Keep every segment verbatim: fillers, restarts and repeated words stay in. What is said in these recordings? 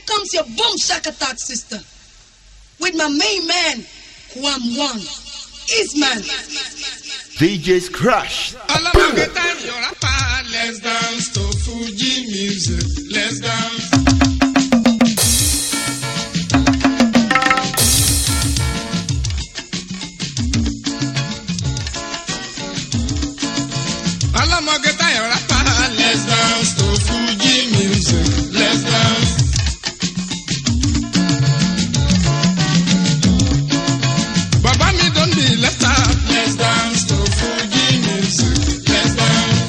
comes your boom shakatak sister with my main man, Kwam One. Isman. D J's Crush. Let's dance to Fuji music. Let's dance. Let's dance to Fuji music. Let's dance. Baba mi don't be left out. Let's dance to Fuji music. Let's dance.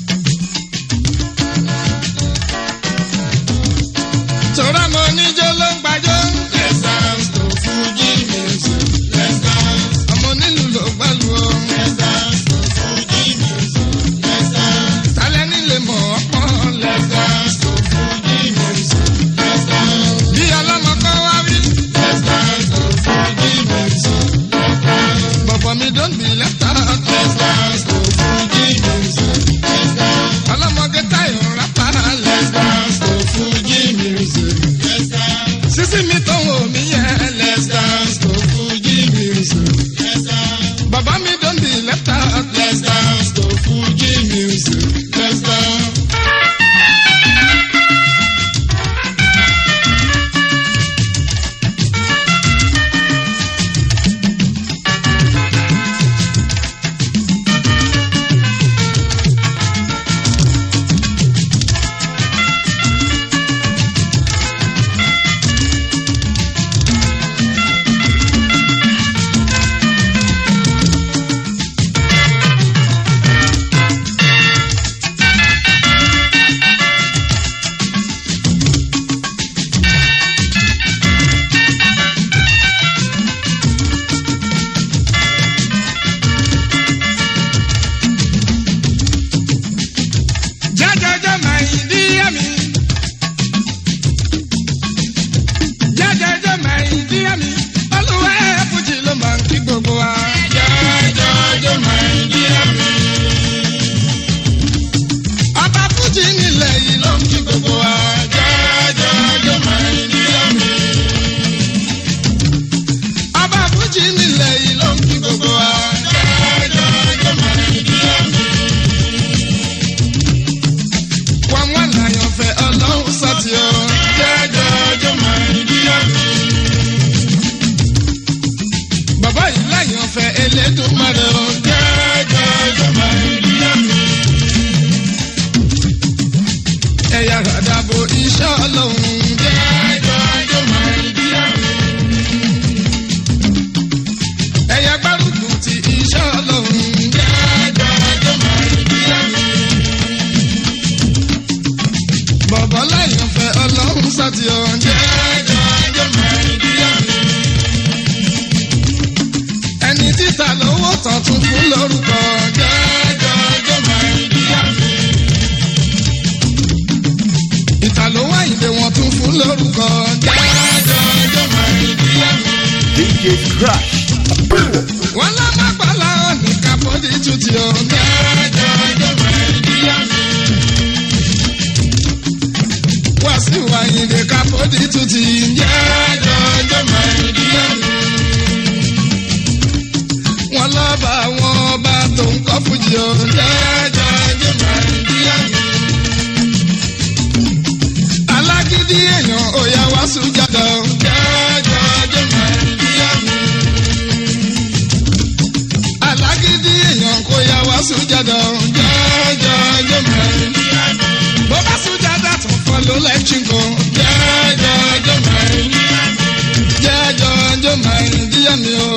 Tora money jolo gbajo. Let's dance to Fuji music. Let's dance. Ọmọ nílùú ló gbàlù o. Let's dance to Fuji music. Let's dance. Talẹ́ nílé mọ̀ ọ́pọ̀. Let's dance to Fuji music. Let's dance. Bí ọlọ́mọ kan wá rí. Let's dance to Fuji music. Let's dance. Bọ̀bọ̀ mi don't be left out. Let's dance to Fuji music. Let's dance. Ọlọ́mọge Táyọ̀ rápá. Let's dance to Fuji music. Let's dance. Sísí mi tó wò mí yẹn. Let's dance to Fuji music. Let's dance. Bàbá mi don't be left out. Let's dance to Fuji music. Let's dance. D J's Crush. Wọ́n lọ́ máa pàlà ọ̀nì kápọ́dì tutù ọ̀gá jọjọ́ Nàìjíríà mi. Wá sí wàyíǹde kápọ́dì tutù jọjọ́ Nàìjíríà mi. Wọ́n lọ́ bá wọn ọba tó ń kọ́ fújì ọ̀gá jọjọ́ Nàìjíríà mi. Alágídí èèyàn òyà wá sùjàdọ̀ ọ̀gá jọjọ́ Nàìjíríà mi. Alágídí èèyàn kò yà wá sùjàdọ̀ jọjọjọ mẹ́rin. Bó bá sùjàdà tún fọ́ ló lẹ́kìn kan jọjọjọ mẹ́rin. Jọjọjọ mẹ́rin díẹ̀ mi o.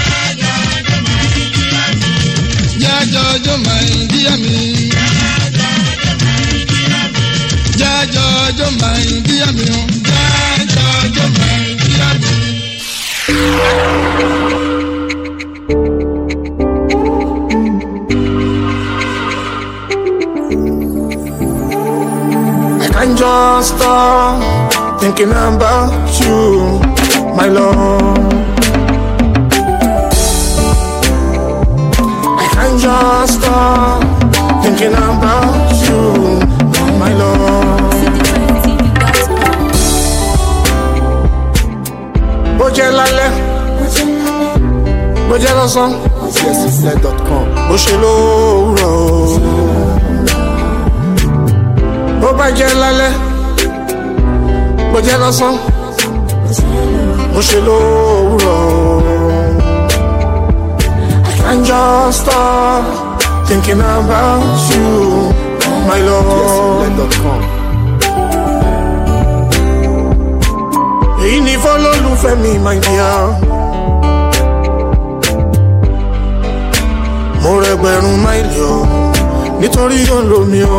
Jọjọjọ mẹ́rin díẹ̀ mi. Jọjọjọ mẹ́rin díẹ̀ mi o. Jọjọjọ mẹ́rin díẹ̀ mi. Can't just stop thinking about you, my love. I can't just stop thinking about you, my love. jẹ́ lálẹ́ bó jẹ́ lọ́sàn D J Sweet dot com. bó ṣe lówùrọ̀ bó bá jẹ́ lálẹ́ bó jẹ́ lọ́sàn bó ṣe lówùrọ̀. I can't just stop thinking about you, my love. D J Sweet dot com. Èyí ni fọ́lọ́lùfẹ́ mi, my dear. Mo rẹgbẹ̀rún máìlì o nítorí yóò lò mí o.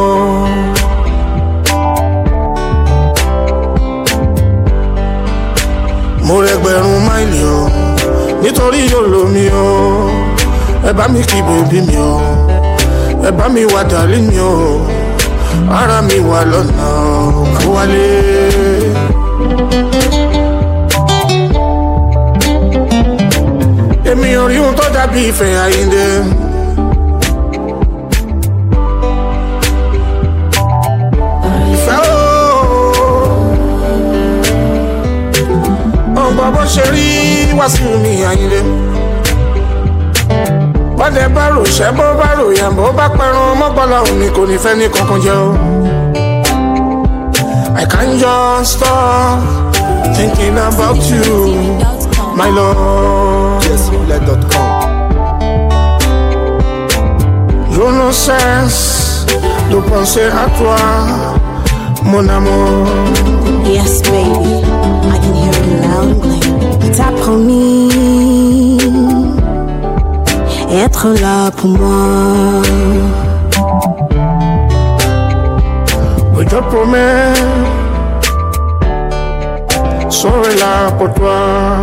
Mo rẹgbẹ̀rún máìlì o nítorí yóò lò mí o. Ẹ bá mi kí bèbí mi o, ẹ bá mi wá dàlí mi o. Ara mi wà lọ́nà kó wálé. Èmi ò rí ohun tó dàbí ìfẹ́ Àyìndé. Ìfẹ́ ooo, ọgbọ́n bó ṣe rí Wasiu mi Àyìndé. Bọ́dẹ̀ bá rò ṣẹ́ bó bá rò yàn bó bá pẹ̀rùn mọ́gbọ́lá òní kò ní fẹ́ ní kankan jẹ́ o. I can't just stop thinking about you, my love. D J Sweet dot com. Je ne cesse de penser à toi, mon amour. Yes, baby, I can hear it loud and clear. T'as promis être là pour moi. Oui, je promets, serai là pour toi.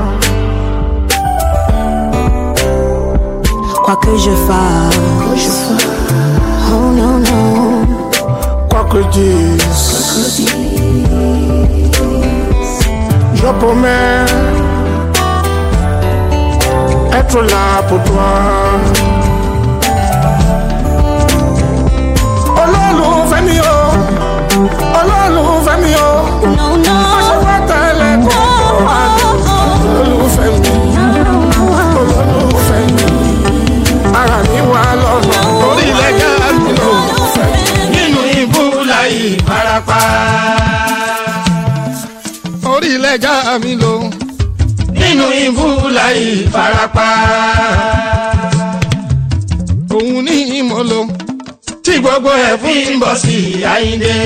Quoi que je fasse, oh non, non. Quoi que je dise, je promets être là pour toi. Olólùfẹ́ mi o, olólùfẹ́ mi o. No, no. Ṣé wá tẹ̀lé kọ̀ọ̀kan? Olólùfẹ́ mi, olólùfẹ́ mi. Ara mi wà lọ́nà orí lẹ́jà mi lò. nínú ìbúlà ìfarapa. orí lẹ́jà mi lò. nínú ìbúlà ìfarapa. òun ní ìmọ̀lò tí gbogbo ẹ̀ fi ń bọ̀ sí Àyìndé.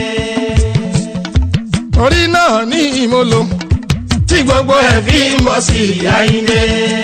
orí náà ní ìmọ̀lò tí gbogbo ẹ̀ fi ń bọ̀ sí Àyìndé.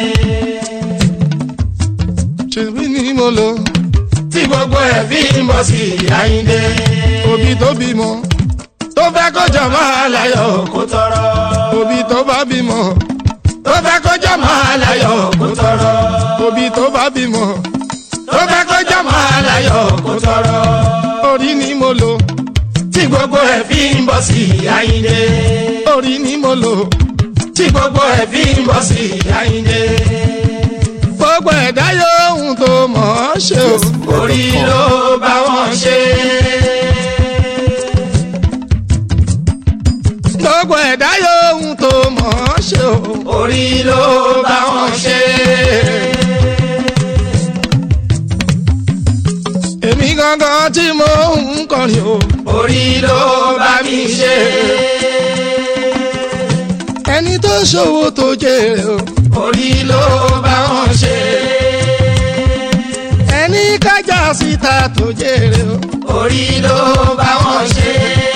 ṣèbí ní ìmọ̀lò tí gbogbo ẹ̀ fi ń bọ̀ sí Àyìndé. òbí tó bímọ tó fẹ́ kọjá máa láyọ̀ kó tọrọ. òbí tó bá bímọ tó fẹ́ kọjá máa láyọ̀ kó tọrọ. òbí tó bá bímọ tó fẹ́ kọjá máa láyọ̀ kó tọrọ. orí ni mo lò tí gbogbo ẹ̀ fi ń bọ̀ sí Àyìndé. orí ni mo lò tí gbogbo ẹ̀ fi ń bọ̀ sí Àyìndé. gbogbo ẹ̀dá yóò tó mọ̀ ọ́ ṣe o. orí ló bá wọn ṣe. gbogbo ẹ̀dá yóò tó mọ̀ ọ́ ṣe o. orí ló bá wọn ṣe. èmi gangan tí mo ń kọrin o. orí ló bá mi ṣe. ẹni tó ṣòwò tó jèrè o. orí ló bá wọn ṣe. ẹni kájà síta tó jèrè o. orí ló bá wọn ṣe.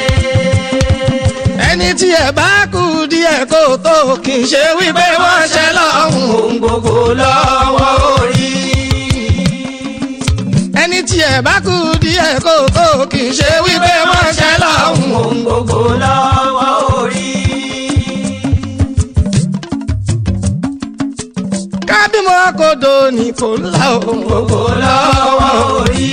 ẹni tí ẹ bá kú díẹ̀ kó tó kì í ṣe wípé wọ́n ṣe lọ́hùn ohun gbogbo lọ́wọ́ orí. ẹni tí ẹ bá kú díẹ̀ kó tó kì í ṣe wípé wọ́n ṣe lọ́hùn ohun gbogbo lọ́wọ́ orí. kábímọ kodo ní kò ńlá ohun gbogbo lọ́wọ́ orí.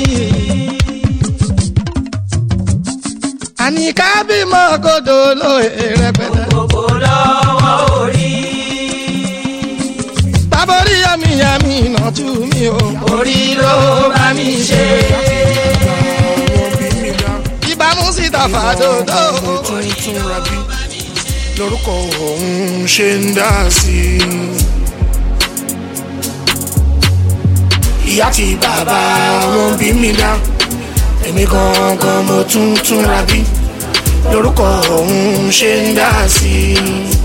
àní kábímọ kodo lóye rẹpẹtẹ. ohun gbogbo lọ́wọ́ orí. tábórí yàmi yàmi náà tú mi o. orí ló bá mi ṣe. ìbámu síta fàdódó. lórúkọ òun ṣe ń dá sí i. ìyá tí bàbá wọn bí mi dá èmi gangan mo tún túnra bí lórúkọ òun ṣe ń dá sí i.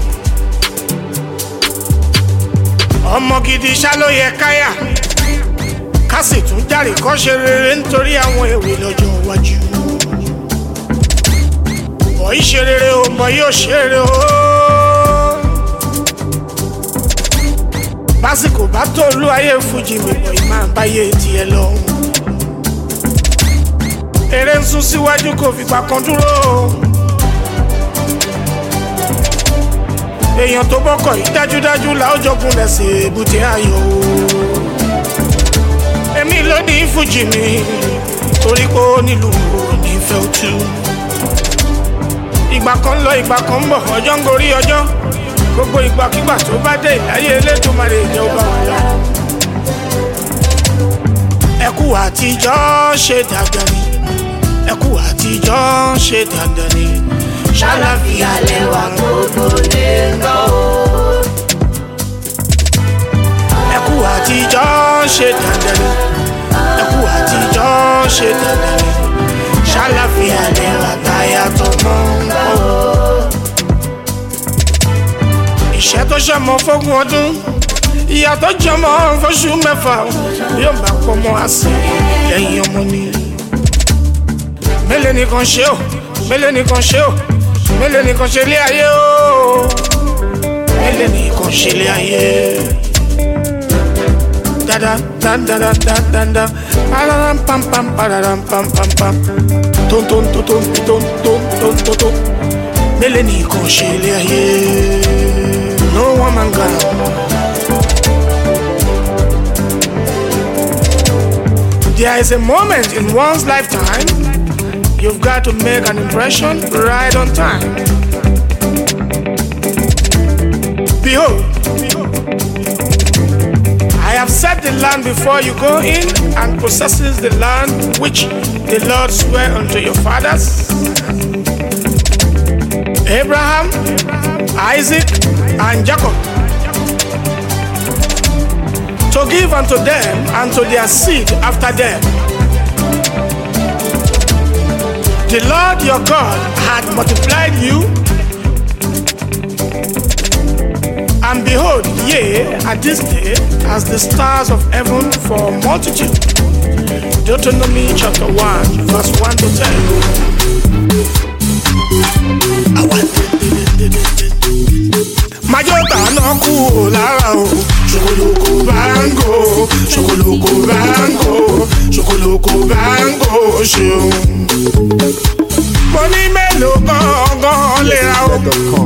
ọmọ gidi ṣá ló yẹ káyà ká sì tún járe kọ́ ṣe rere nítorí àwọn èwe lọ́jọ́ iwájú. bọ̀ yìí ṣe rere o bọ̀ yìí ò ṣe rere o. básìkò bá tó olú ayé fújì mi bọ̀ yìí máa báyé tiẹ̀ lọ. eré ń sún síwájú kò fìgbà kan dúró. èèyàn tó bọ́kọ̀ yìí dájúdájú la ó jọgún lẹ́sẹ̀ èbúté ayọ̀. èmi ló ní fújì mi torí pé ó nílùú onífẹ́ òtú. ìgbà kan lọ ìgbà kan ń bọ̀ ọjọ́ ń gorí ọjọ́ gbogbo ìgbàkígbà tó bá dé ìláyé Elédùmarè jẹ́ ó bá wà lọ. ẹkú àtijọ́ ṣe dandan ni ẹkú àtijọ́ ṣe dandan ni ṣàlàfíà lẹ́wà gbogbo lè gbọ́ o. ẹkú àtijọ́ ṣe dandan ni ẹkú àtijọ́ ṣe dandan ni ṣàlàfíà lẹ́wà táyà tó mọ́ ń gbọ́ o. ìṣẹ́ tó ṣọmọ fógún ọdún ìyá tó jọmọ fóṣù mẹ́fà yóò bá pọmọ àsè lẹ́yìn ọmọ ni. mélòó nìkan ṣe o mélòó nìkan ṣe o mélòó nìkan ṣe lé ayé o mélòó nìkan ṣe lé ayé. dada dada dada dada pararam pam pam pararam pam pam pam ton ton ton ton ton ton ton ton ton mélòó nìkan ṣe lé ayé. No woman got There is a moment in one's lifetime you've got to make an impression right on time. Behold, I have set the land before you go in and possesses the land which the Lord sware unto your fathers, Abraham, Isaac, and Jacob, to give unto them and to their seed after them. The Lord your God had multiplied you, and behold, ye are this day as the stars of heaven for multitude. Deuteronomy chapter one, verse one to ten. Majota no ku lara o, chokoloko bango, chokoloko bango, chokoloko bango show. Money melo gangan lera o,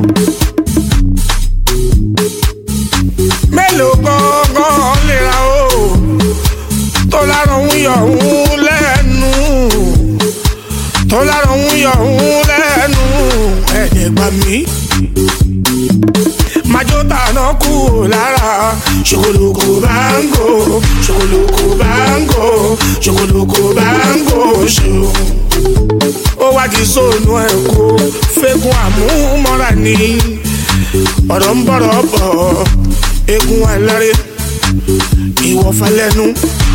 melo gangan lera o, tó lára òun yọ òun lẹ́nu, tó lára òun yọ òun lẹ́nu, ẹ̀ẹ́dẹ̀gbà mi. Majota no ku lara, chokoloko bango, chokoloko bango, chokoloko bango show. Ó wá di sóònù ẹ̀kọ́ fẹ́gun àmúmọ́ra ni ọ̀rọ̀ ń bọ̀rọ̀ bọ̀ egun ẹlẹ́rẹ́ ìwọ̀fà lẹ́nu.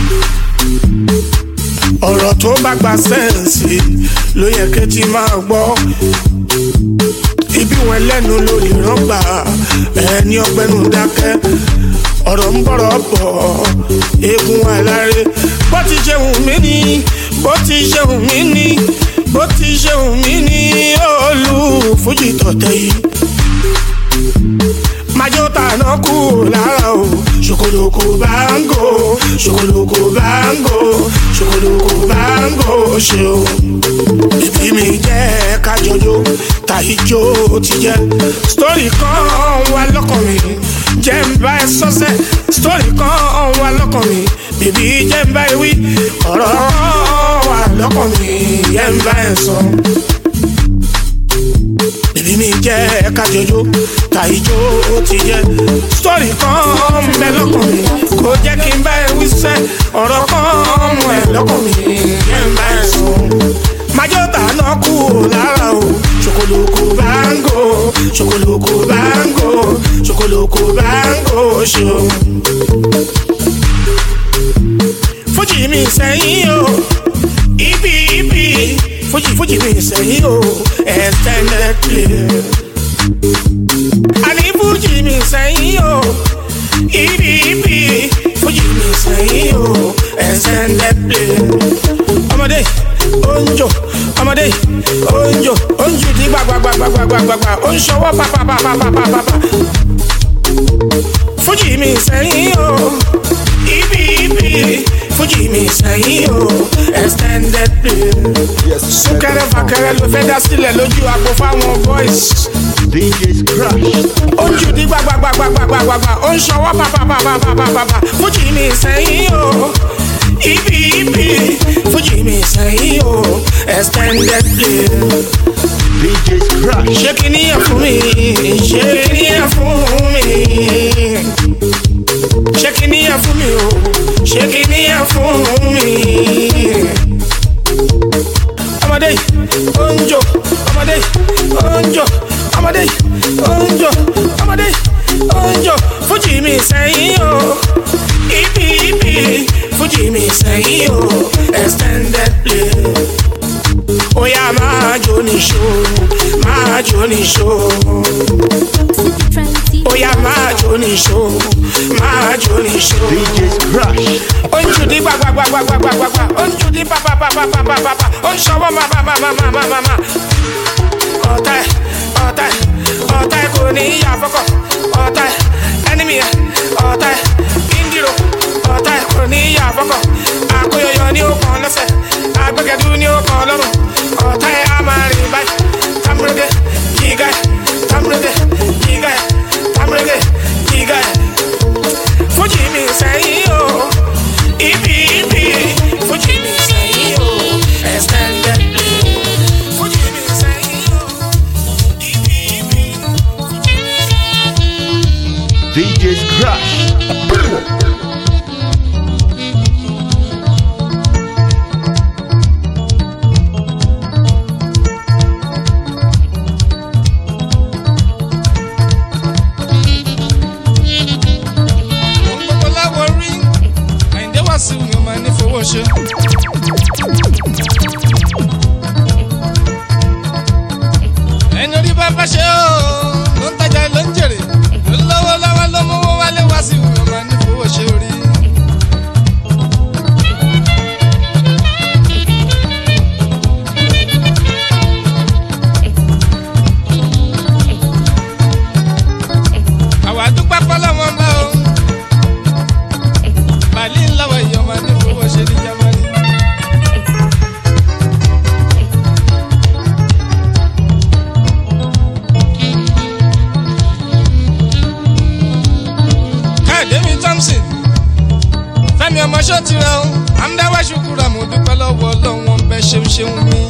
ọ̀rọ̀ tó bá gba sẹ́ǹsì ló yẹ kẹ́tì máa gbọ́. ibi wọn lẹ́nu ló lè rọ́gbà ẹni ọgbẹ́nu dákẹ́. ọ̀rọ̀ ń bọ̀rọ̀ bọ̀ egun ẹlẹ́rẹ́ bó ti ṣe wù mí ni bó ti ṣe wù mí ni bó ti ṣe wù mí ni olú fújì tọ̀tẹ̀ yìí. Majota no ku lara o, chokoloko bango, chokoloko bango, chokoloko bango show. Ibi mi jẹ́ ká jọjó, ta ijó ti jẹ́. Story kan wà lọ́kàn mi, jẹ́ n bá ẹ sọ́sẹ̀. Story kan wà lọ́kàn mi, bèbí jẹ́ n bá ẹ wí. Ọ̀rọ̀ kan wà lọ́kàn mi, jẹ́ n bá ẹ sọ. Bèbí mi jẹ́ ká jọjó, ta ijó ti jẹ́. Story kan bẹ lọ́kàn mi, kò jẹ́ kí n bá ẹ wí sẹ́. Ọ̀rọ̀ kan mú ẹ lọ́kàn mi, jẹ́ n bá ẹ sọ. Majota no ku lara o, chokoloko bango, chokoloko ṣe o. Fújì mi sẹ́yìn o, ibi ibi. Fújì Fújì mi sẹ́yìn o, extended play. Àní Fújì mi sẹ́yìn o, ibi ibi. Fújì mi sẹ́yìn o, extended play. Ọmọdé onjo, ọmọdé onjo, onjo di gbagbagbagbagbagbagbagba, ó ń ṣọwọ́ pàpàpàpàpàpàpà. Fújì mi sẹ́yìn o, ibi ibi. Fújì mi sẹ́yìn o, extended play. Súnkẹrẹ fàkẹrẹ ló fẹ́ dá sílẹ̀ lójú àpò fáwọn boys. D J's Crush. Ó ń jù di gbagbagbagbagbagbagbà, ó ń ṣọwọ́ pàpàpàpàpàpàpà. Fújì mi sẹ́yìn o, ibi ibi. Fújì mi sẹ́yìn o, extended play. D J's Crush. Ṣé kí ni ẹ̀ fún mi? Ṣé kí ni ẹ̀ fún mi? Ṣé kí ni ẹ̀ fún mi o? Ṣé kí ni ẹ̀ fún mi? Ọmọdé onjo, ọmọdé onjo, ọmọdé onjo, ọmọdé onjo. Fújì mi sẹ́yìn o, ibi ibi. Fújì mi sẹ́yìn o, extended play. Oya máa jó níṣó, máa jó níṣó. Oya máa jó níṣó, máa jó níṣó. D J's Crush. Ó ń jù di gbagbagbagbagbagbagbà, ó ń jù di papapapapapapa, ó ń ṣọwọ́ mamamamamamama. Ọ̀tá ẹ̀, ọ̀tá ẹ̀, ọ̀tá ẹ̀ kò ní ìyá àfọ́kọ̀. Ọ̀tá ẹ̀, enemy ẹ̀, ọ̀tá ẹ̀, kíndìrò. Ọ̀tá ẹ̀ kò ní ìyá àfọ́kọ̀. Àkóyọyọ ni ó kàn lọ́sẹ̀, àgbẹ̀gẹ̀dú ni ó kàn lọ́rùn. Ọ̀tá ẹ̀ á máa rìn báyìí. Tamurege, yíga ẹ̀, tamurege, yíga ẹ̀, tamurege, yíga ẹ̀. Fújì mi sẹ́yìn o, ibi ibi. Fújì mi sẹ́yìn o, extended play. Fújì mi sẹ́yìn o, ibi ibi. D J's Crush. ṣe. ẹni orí bá bá ṣe ó ló ń tajà ló ń jèrè ló ń lọ́wọ́ lọ́wọ́ ló mówó wálé wá sí ìwé ọmọ ní fowó ṣe orí. àwa dúpẹ́ pọ́lọ́ wọn bá o bàálí ńlọ́wọ́ ìyọ̀mọ̀ ní fowó ṣe ní Jámánì. Káyọ̀démi Thompson Fẹ́mi ọmọ ṣó ti rẹ̀ o àmúdáwá ṣùkúrà mo dúpẹ́ lọ́wọ́ Ọlọ́run wọn bẹ́ ṣeun ṣeun mi.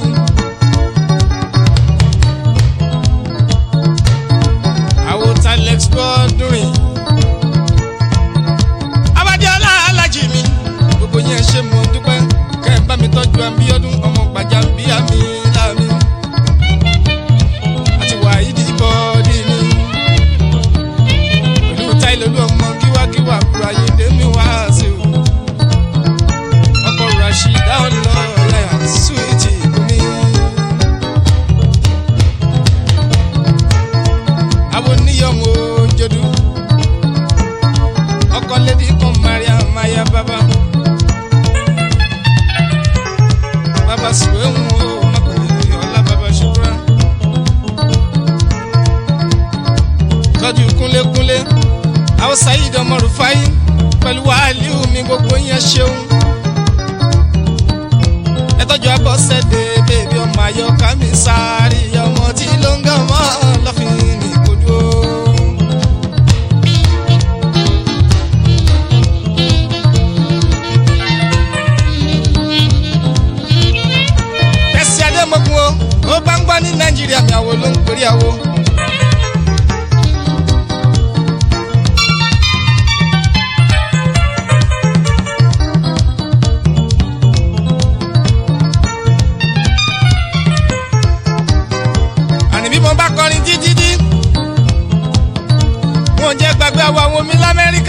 àwòtá Alex Godwin Abadiola Alájì mi gbogbo yẹn ṣe mo dúpẹ́ kẹ́ ẹ bá mi tọ́jú Abíọ́dún ọmọ gbàjà bí àmì láàmì àti Wàhídì bọ́ọ̀dì mi pẹ̀lú Táìlólú ọmọ kíwákíwá kúrò Ayédè mi wá sí o ọkọ̀ Rashida ọlọ́ọ̀lẹ́ àsúwìtì mi. àwọn oníyọ̀mù òjòdú ọkọ̀ lédi kan Maria Maya bàbá bàbá sùwé ń wo ọmọkùnrin ọlá bàbá ṣùgbọ́n tọ́jú kúnlékúnlé àwọn Saheed ọmọ Rufai pẹ̀lú Wàhálíù mi gbogbo yẹn ṣeun ẹ tọ́jú Abọ́sẹ̀dé bèbí ọmọ Àyọ̀ká mi sáré ọmọ tí ló ń gàn mọ́ lọ́fìn ní kojú o. Tẹ̀sí Adémọ́gun o ó bá ń gbọ́ ní Nàìjíríà mi àwo ló ń pèrè àwo. àní bí mo bá kọrin dídídí wọn jẹ́ gbàgbé àwọn ohun mi l'Amẹ́ríkà.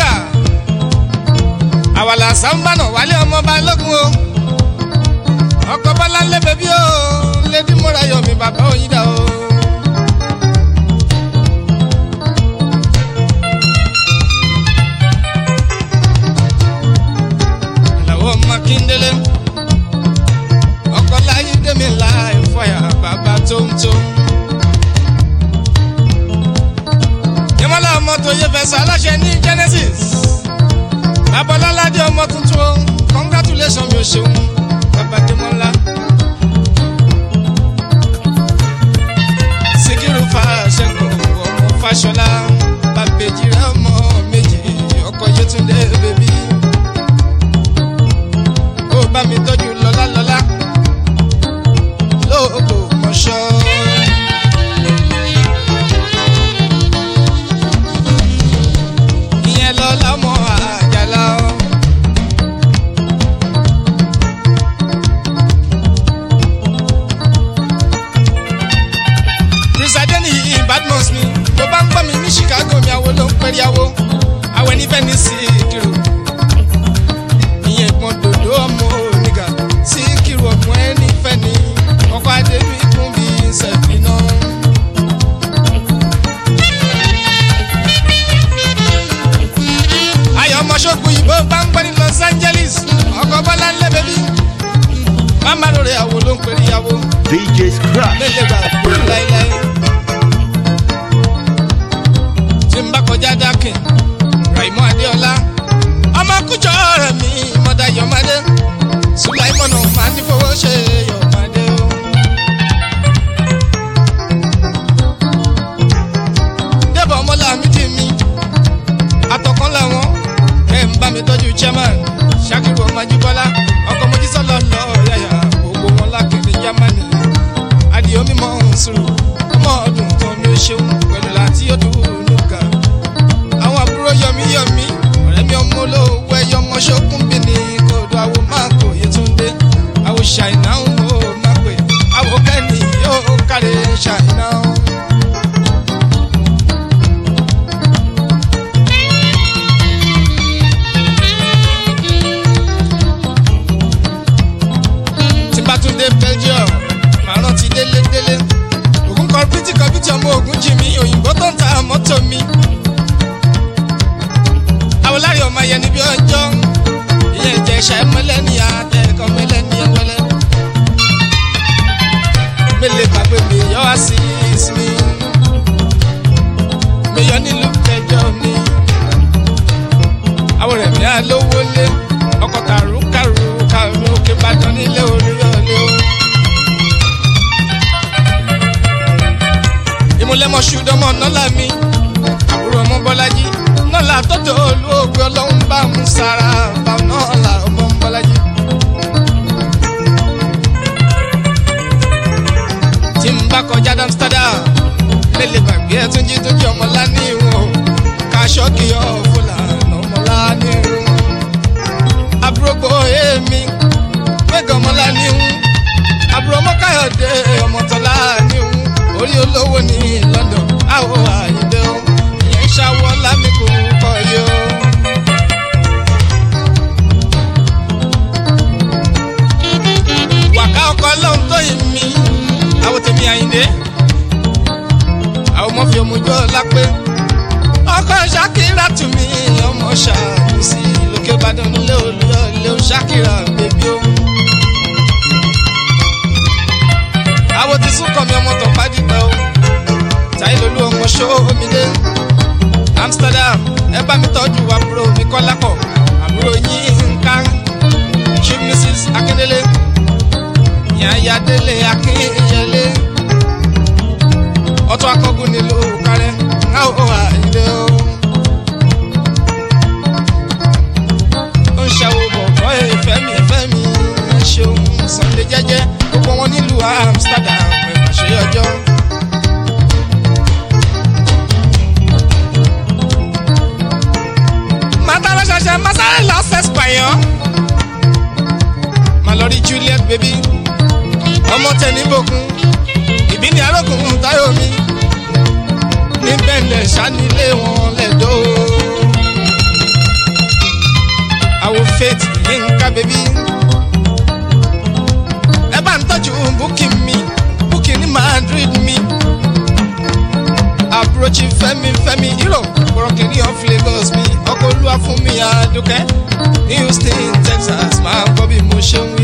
sàmbánà wálé ọmọ balógun o ọkọ bọ́lá ńlẹ̀ bẹ́bí o lédi múra yọmi bàbá òyìnbá o. ìlàwọ̀ makindele ọkọ láyé dèmi láì fọyà bàbá tóńtó. ìmọ̀lá ọmọ tó yẹ fẹsẹ̀ aláṣẹ ní Genesis babaláládé ọmọ tuntun congratulation mi ò ṣeun bàbá Dèmọ́lá. Síkírù Fàṣẹkọ̀ ọmọ Fàṣọlá bàbèjì rẹ ọmọ méjì ọkọ Yétúndé bèbí. ó bá mi tọ́jú lọ́lá lọ́lá lóògbò mọ́ṣọ́. ìyẹn lọ́lá mọ́ àjàlá ọ́. Badmus mi tó bá ń gbọ́ mi ní Chicago mi àwo ló ń pẹ́rí àwo àwẹ̀ nífẹ̀ẹ́ ní Síkírù ìyẹn ìpọ́n dòdò ọmọ oníga Síkírù ọ̀gbọ́n ẹ̀ nífẹ̀ẹ́ ní ọkọ̀ adébí kún bí sẹ̀fì náà. ayọ̀ ọmọ ṣọ́gun ìbò bá ń gbọ́ ní Los Angeles ọkọ̀ bọ́lá ńlẹ̀ bẹ́bí mama lórí àwo ló ń pẹ́rí àwo D J's Crush. lẹ́lẹ́ gbà pé láíláí. Mbakọjá dákin Raimọ Adéọlá ọmọ kújọ rẹ mi mọdà Yọmádé Sùláìmọ̀nà máa ní fowó ṣe Yọmádé o. Débọ̀ ọmọlá mi dì mí àtọ̀kan làwọn ẹ̀ ń bá mi tọ́jú chairman Ṣakiru Ọmọjíbọ́lá ọkọ̀ Mojísọ́lá lọ yàyà gbogbo wọn lákìrì Jámánì Adìyó mímọ́ ń sùrù ọmọ ọdún tán mi ó ṣeun pẹ̀lú láti ọdún nùkà. àwọn àbúrò yọmí yọmí ọ̀rẹ́ mi ọmọ olówó ẹyọ ọmọ ṣókùn bí ní kòdó àwo máa kò Yétúndé àwo ṣàìná ń wò má pè àwo kẹ́ni yóò kárẹ̀ ṣàìná. tí bá tún dé Belgium màá rántí délé délé ògùn kọ̀ọ̀pìtì kọ̀ọ̀pìtì ọmọ ògùn jì mí òyìnbó tó ń ta mọ́tò mi. àwọn lárí ọmọ yẹn níbi ọjọ́ ìyẹn ìjẹ́ ìṣẹ́ mọ́lẹ́ ní àtẹ̀kọ́ mẹ́lẹ́ ní ẹwẹ́lẹ́. mélèé gbàgbé mi yọ wá sí ìsinmi mi yọ nílùú kẹjọ mi. àwọn rẹ̀ mi á lówó lé ọkọ̀ kàrú kàrú kàrú òkè Ìbàdàn nílé orí ọ̀lẹ́ o. ìmúlẹ́mọ̀ ṣùdọ́mọ̀ nọ́là mi àbúrò ọmọ Bọ́lájí nọ́là tọ́jú olóògbé ọlọ́run bá mú sára bá nọ́là ọmọ Bọ́lájí. tí n bá kọjá Amsterdam lélẹ̀ gbàgbé ẹ̀ tún jí tún jí ọmọlá ní ìwọ̀n káṣọ́kì ọ̀fúnlànà ọmọlá ní ìwọ̀n. àbúrò gbọ́ èmi gbẹ̀gàn ọmọlá ní ìwọ̀n àbúrò ọmọ Káyọ̀dé ọmọtọ́lá ní ìwọ̀n orí olówó ní London àwọ̀ àyíndé o ìyẹn ṣàwọ̀ lámìkù kọ yó. wàká ọkọ̀ ọlọ́run tó yìn mí àwọn tèmi àyíndé àwọn ọmọ fi omujọ́ lápé ọkọ̀ Ṣakira tù mí ọmọ ṣàkóso lókè Ìbàdàn nílé olúyọ̀lé Ṣakira bèbí o. àwọn ti sún kàn mí ọmọ tó pàdé pẹ́ o táyé lolú ọmọ ṣó omi dé Amsterdam ẹ bá mi tọ́jú àbúrò mi Kọ́lápọ̀ àbúrò yín nǹkan Chief Missus Akíndélé Yàyà Délé Akínyẹlé ọ̀tọ̀ akọ́gun nílùú Kárẹ́ ńlá ò àyíndé o. ó ń ṣàwọ̀ bọ̀bọ̀ ìfẹ́ mi ìfẹ́ mi ṣeun Sunday jẹ́jẹ́ gbogbo wọn nílùú Amsterdam ẹ̀ka ṣe ọjọ́. màtàlá ṣàṣẹ masáré lọ sẹ́sìpàyàn mà lọ rí Juliet baby ọmọ tẹ níbòkun ìbí ní arógùn táyọ̀ mi níbẹ̀ lẹ̀ ṣánilé wọn lẹ́dọ̀. àwọn faith bèbí. Ẹ bá ń tọ́jú booking mi, booking ní Madrid mi. Approach Fẹ́mi Fẹ́mi hero, Burkini of Lagos mi. Ọkọ̀ olúwa fún mi Àdùkẹ́. Ní Houston, Texas, máa ń gbọ́ bí mo ṣe ń wí.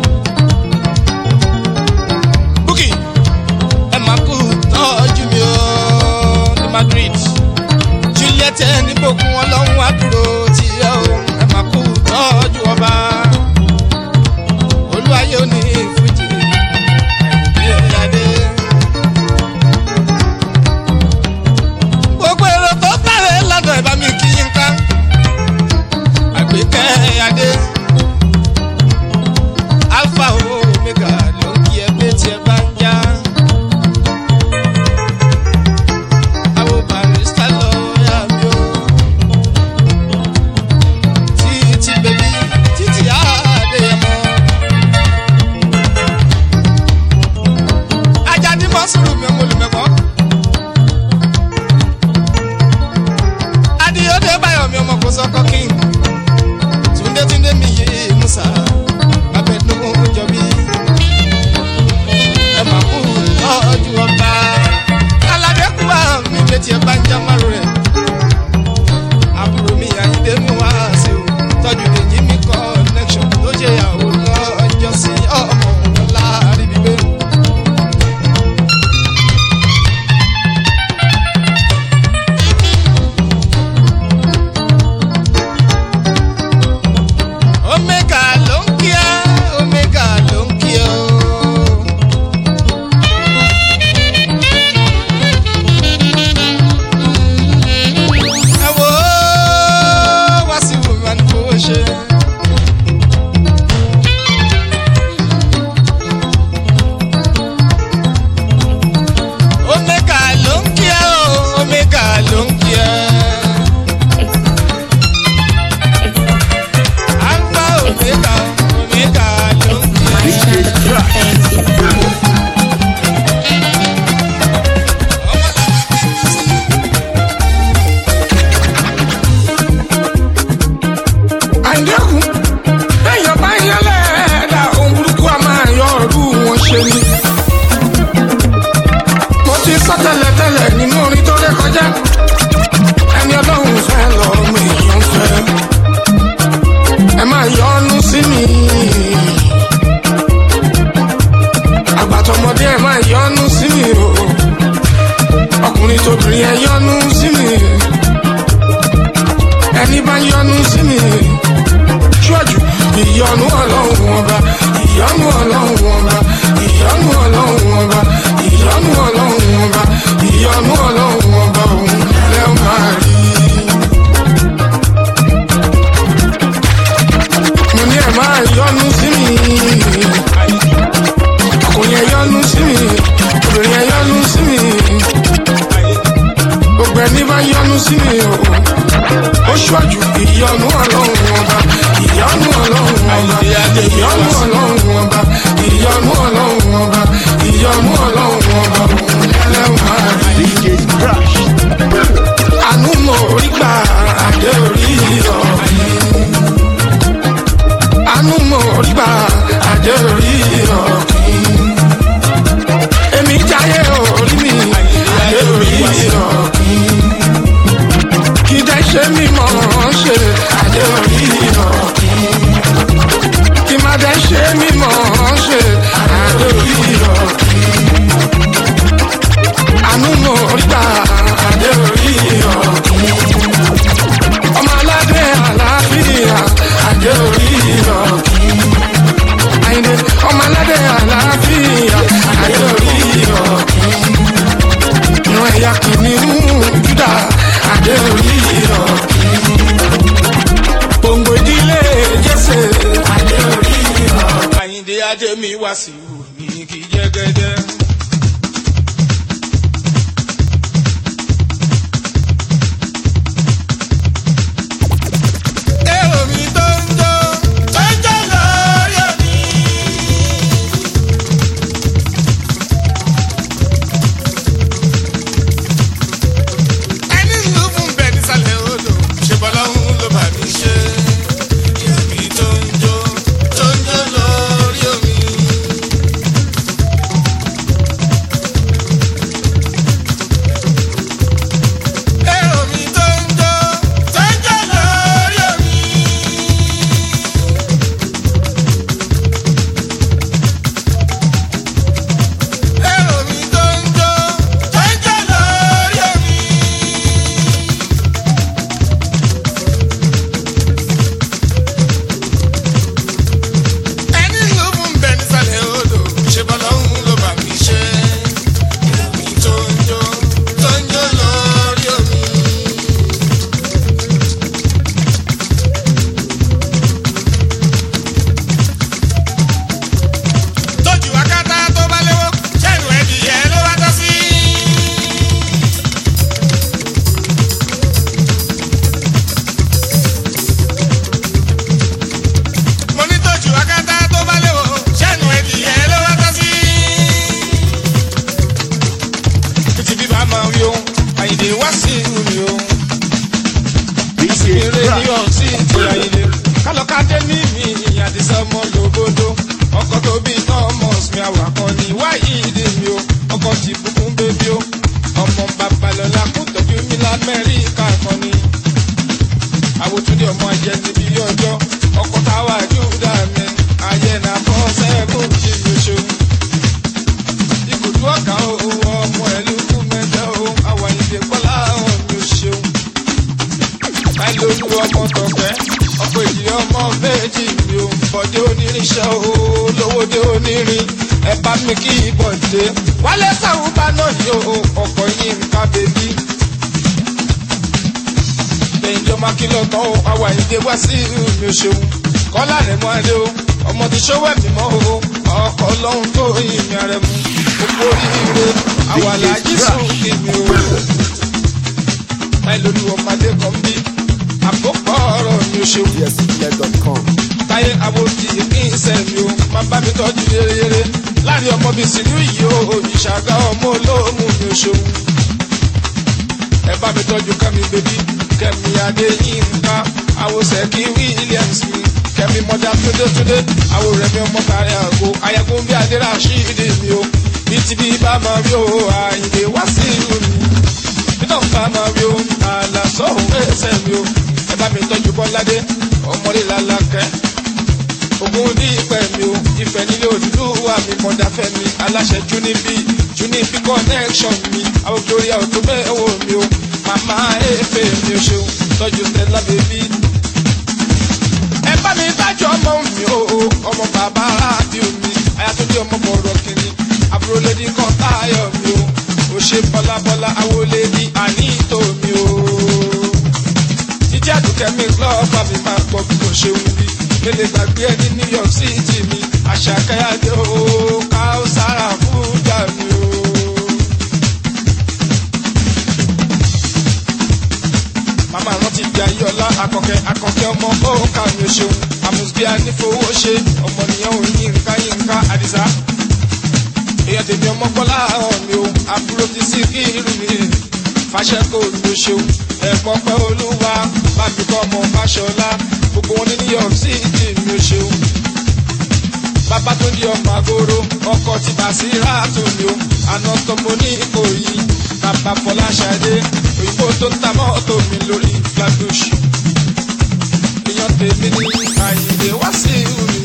Booking, ẹ máa kú tọ́jú mi o ní Madrid. Juliet ní bòkun ọlọ́run àdúró tí ẹ o. Ẹ máa kú tọ́jú ọba. Olúwayé ò ní Fújì. Àyìndé Adé. Gbogbo èrò tó bẹ̀rẹ̀ lọ́dọ̀ ẹ̀ bá mi kí yín ká. Àgbékẹ́ Adé. Alpha Omega ló ń kí ẹ pé tí ẹ bá ń já. Àwọn barista lọ́ọ́yà mi o. Títí bèbí, títí Adéyẹmọ. Ajadi Mọ́sùrù mi ọmọ olùmẹ̀kọ́. Adiyode Báyọ̀ mi ọmọ kò sọ́kọ́ king. Túndé Túndé mi yé Musa. Abẹ́nú Jọbí. Ẹ máa kú tọ́jú ọba. Aládé kú àmì létí ẹ bá ń já márùn rẹ̀. Àbúrò mi Àyìndé mi wá sí o. Tọ́jú Dèjì mi connection tó ṣe ìyàwó lọ́jọ́ sí ọmọ ńlá àríbígbé. Omega ló ń kí ẹ, Omega ló ń kí ẹ o. Ẹ wo wá sí wùmí ní fowó ṣe. Omega ló ń kí ẹ o, Omega ló ń kí ẹ. Alpha Omega, Omega ló ń kí ẹ. D J's Crush. àìdẹ́kùn èèyàn bá yẹn lẹ́ẹ̀dá ohun burúkú a máa yọ ọdún wọn ṣe ni. mo ti sọ tẹ́lẹ̀tẹ́lẹ̀ nínú orin tó lé kọjá ẹni ọlọ́run fẹ́ lọ́mọ èèyàn fẹ́ ẹ máa yọnu sí mi. àgbàtọ̀mọdé ẹ máa yọnu sí mi o ọkùnrin tóbìnrin ẹ yọnu sí mi ẹni bá yọnu sí mi ṣíwájú ìyọnu ọlọ́run ọba ìyọnu ọlọ́run ọba ìyọnu ọlọ́run ọba ìyọnu ọlọ́run ọba ìyọnu ọlọ́run ọba òun lẹ́ máa rí. mo ní ẹ máa yọnu sí mi ọkùnrin ẹ yọnu sí mi obìnrin ẹ yọnu sí mi gbogbo ẹni bá yọnu sí mi o ó ṣíwájú ìyọnu ọlọ́run ọba ìyọnu ọlọ́run ọba ìyọnu ọlọ́run ọba ìyọnu ọlọ́run ọba ìyọnu ọlọ́run ọba ẹlẹ́wọ̀n àrí. D J's Crush. àánú mo rí gbà àdé orí ọ̀gbìn. àánú mo rí gbà àdé orí ọ̀gbìn. èmi jáyé orí mi àdé orí ọ̀gbìn. kì í dẹ́ ṣe mí mọ̀ ọ́n ṣe àdé orí ọ̀gbìn. kì má dẹ́ ṣe mí mọ̀ ọ́n ṣe àdé orí ọ̀gbìn. àánú mo rí gbà àdé orí ọ̀gbìn. ọmọ aládé àlàáfíà àdé orí ọ̀gbìn. Àyìndé ọmọ aládé àlàáfíà àdé orí ọ̀gbìn. ìran ẹ̀yà kìnìún Júdà àdé orí ọ̀gbìn. gbòǹgbò ìdílé Jésè àdé orí ọ̀gbìn. Àyìndé Adé mi wá sí wùmí kí jẹ́gẹ́dẹ́. Èrò mi tó ń jó, tó ń jó lórí òní. Ẹni ìlú fún bẹ́ẹ̀ nísàlẹ̀ odò, ṣe bọ́lọ́hún ló bá mi ṣe. Èrò mi tó ń jó. lamẹ́ríkà kan ni àwòtúndì ọmọ ajẹ́ ti bí ọjọ́ ọkọ̀ táwa júdà mi ayé na bọ́ sẹ́kù kí ló ṣe ìkòtú ọ̀gá owó ọmọ ẹ̀lú kú mẹ́jọ àwọn ìdè kọ́lá ọ̀nà ṣeun láìlú ọmọ tọ̀fẹ́ ọkọ̀ èjì ọmọ méjì mi ò bọ̀dé onírinṣẹ́ olówódé onírin ẹ bá mi kí ìbọ̀dé wálé sáwọn bá náà yóò ọkọ̀ yín ká bèbí ìjọba kìlọ̀ tán o àwa ìdè wá sí mi ò ṣeun kọ́lá rẹ̀ mọ́ adé o ọmọ ti ṣọwọ́ ẹ̀mí mọ́ o ọkọ̀ ọlọ́run tó ìmì rẹ̀ mú gbogbo oríire àwa làájí sùn kí mi o láì lórí ọmọdé kan bí àkókò ọ̀rọ̀ mi ò ṣeun táyé àbòjì kí n sẹ́mi o máa bá mi tọ́jú yéreyére láàrin ọmọ bíi sinú yìí o ìṣàgá ọmọ olóòmù mi ò ṣeun ẹ bá mi tọ́jú kẹ́mi bèbí kẹ́mi adéyínká àwòsàn kí williams mi kẹ́mi mọ́dá túndétúndé àwòrán mi ọmọ kárí àgbo ayẹkùn bí adéra ṣídì mi o btb bá máa rí o àyìnbé wá sí ìlú mi nítorí bá máa rí o àlàsọ òun ẹsẹ̀ mi o ẹ bá mi tọ́jú bọ́ládé ọmọdé làlákẹ́ ogun ní ìpẹ́ mi o ìfẹ́ nílé òdúdú wà mí mọ́dá fẹ́ mi aláṣẹ junibi junibi connection mi àwọn gloria ọ̀tún mẹ́wọ̀ mi o màmá efe mi ò ṣeun tọ́jú stella baby ẹ bá mi tájú ọmọ mi o ọmọ bàbá rábì mi ayatollah ọmọ bọ̀rọ̀ kìíní àbúrò lady kan táyọ̀ mi o ò ṣe bọ́lábọ́lá àwọlé ní àníìtò mi o jíjẹ́ àdùkẹ́ mi lọ́ọ̀bà mi máa pọ̀ bí kò ṣeun bí mele gbàgbé ẹ ní new york city mi àṣàkẹ́yàdé o káùsára fújà mi o. màmá rántí di ayọ́lá akọ̀kẹ́ akọ̀kẹ́ ọmọ òǹkà mi ò ṣeun àmùsùbíà nífowó ṣe ọmọnìyàn ò yínká yínká àdìsá èèyàn tèmi ọmọ gbọ́lá ọ̀hún mi o àbúrò ti sí kí irú mi fàṣẹ́kọ̀ mi ò ṣeun ẹ̀gbọ́n pẹ́ olúwa bàbí kọ́ ọmọ fàṣọlá gbogbo wọn ní new york city mi ò ṣeun bàbá tó di ọmọ àgóró ọkọ ti bà sí ráàtò mi o àná tó mo ní ìkòyí bàbá fọláṣadé òyìnbó tó ń ta mọ́tò mi lórí flatbush èèyàn tèmi ní àyìnlé wá sí ìrìn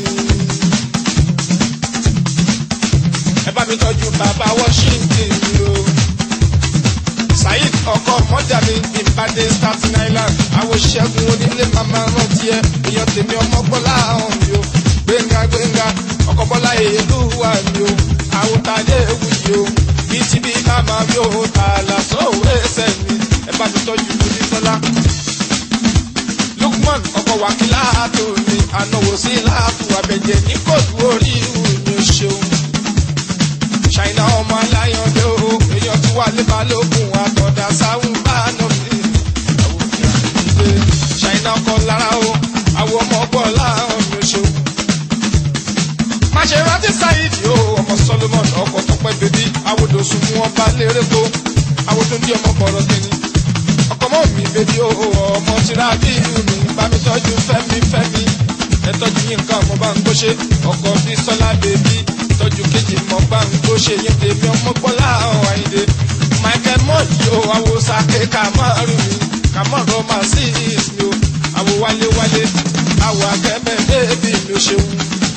ẹ bá mi tọ́jú bàbá washington mi o saheed ọkọ mọ́jà mi ìbàdí staten island àwọn ṣẹ́gun onílé màmá rántí ẹ èèyàn tèmi ọmọ bọ́lá ọ̀hún mi o gbẹ̀ngà gbẹ̀ngà ọkọ̀ bọ́lá èlú wà mí o àwọn tàdé ewu yìí o btb màmá mi o tààlà sóòwò ẹsẹ̀ mi ẹ bá mi tọ́jú lórí tọ́lá lukman ọkọ̀ wákìlá àtò mi ànáwó sí láàtú àbẹ̀jẹ̀ ní kóòtù orí ìhù mi ò ṣeun ṣàìnà ọmọ aláyàndé o èèyàn tí wà lébà lókun àtọ̀dá sáwùn bá nà mí àwọn òkè àdìgbé ṣàìnà ọkọ̀ lára o àwọn ọmọ ọgbọ́n láàrún mi ò ṣeun má ṣe rántí sáyidì o ọmọ solomon ọkọ̀ tọpẹ́ bèbí àwòdòsùn mú wọn bá lérè kó àwòdò ní ọmọ bọ̀rọ̀ kìíní ọkọ̀ mọ́ mi bèbí o ọmọ tìrà bí ìlú mi bá mi tọ́jú fẹ́mi fẹ́mi ẹ tọ́jú yín nǹkan ọmọ bá ń gbóṣe ọkọ̀ bí sọ́lá bèbí tọ́jú kejì mọ́ bá ń gbóṣe yín tèmi ọmọ gbọ́lá ọ̀hún àyíndé michael mọ́ọ̀lì o àwòsàké kàmọ́rù mi kàmọ́rù ọmọ sí ìsìn o àwò wálé wálé àwò akẹ́mẹ́ bèbí mi ò ṣeun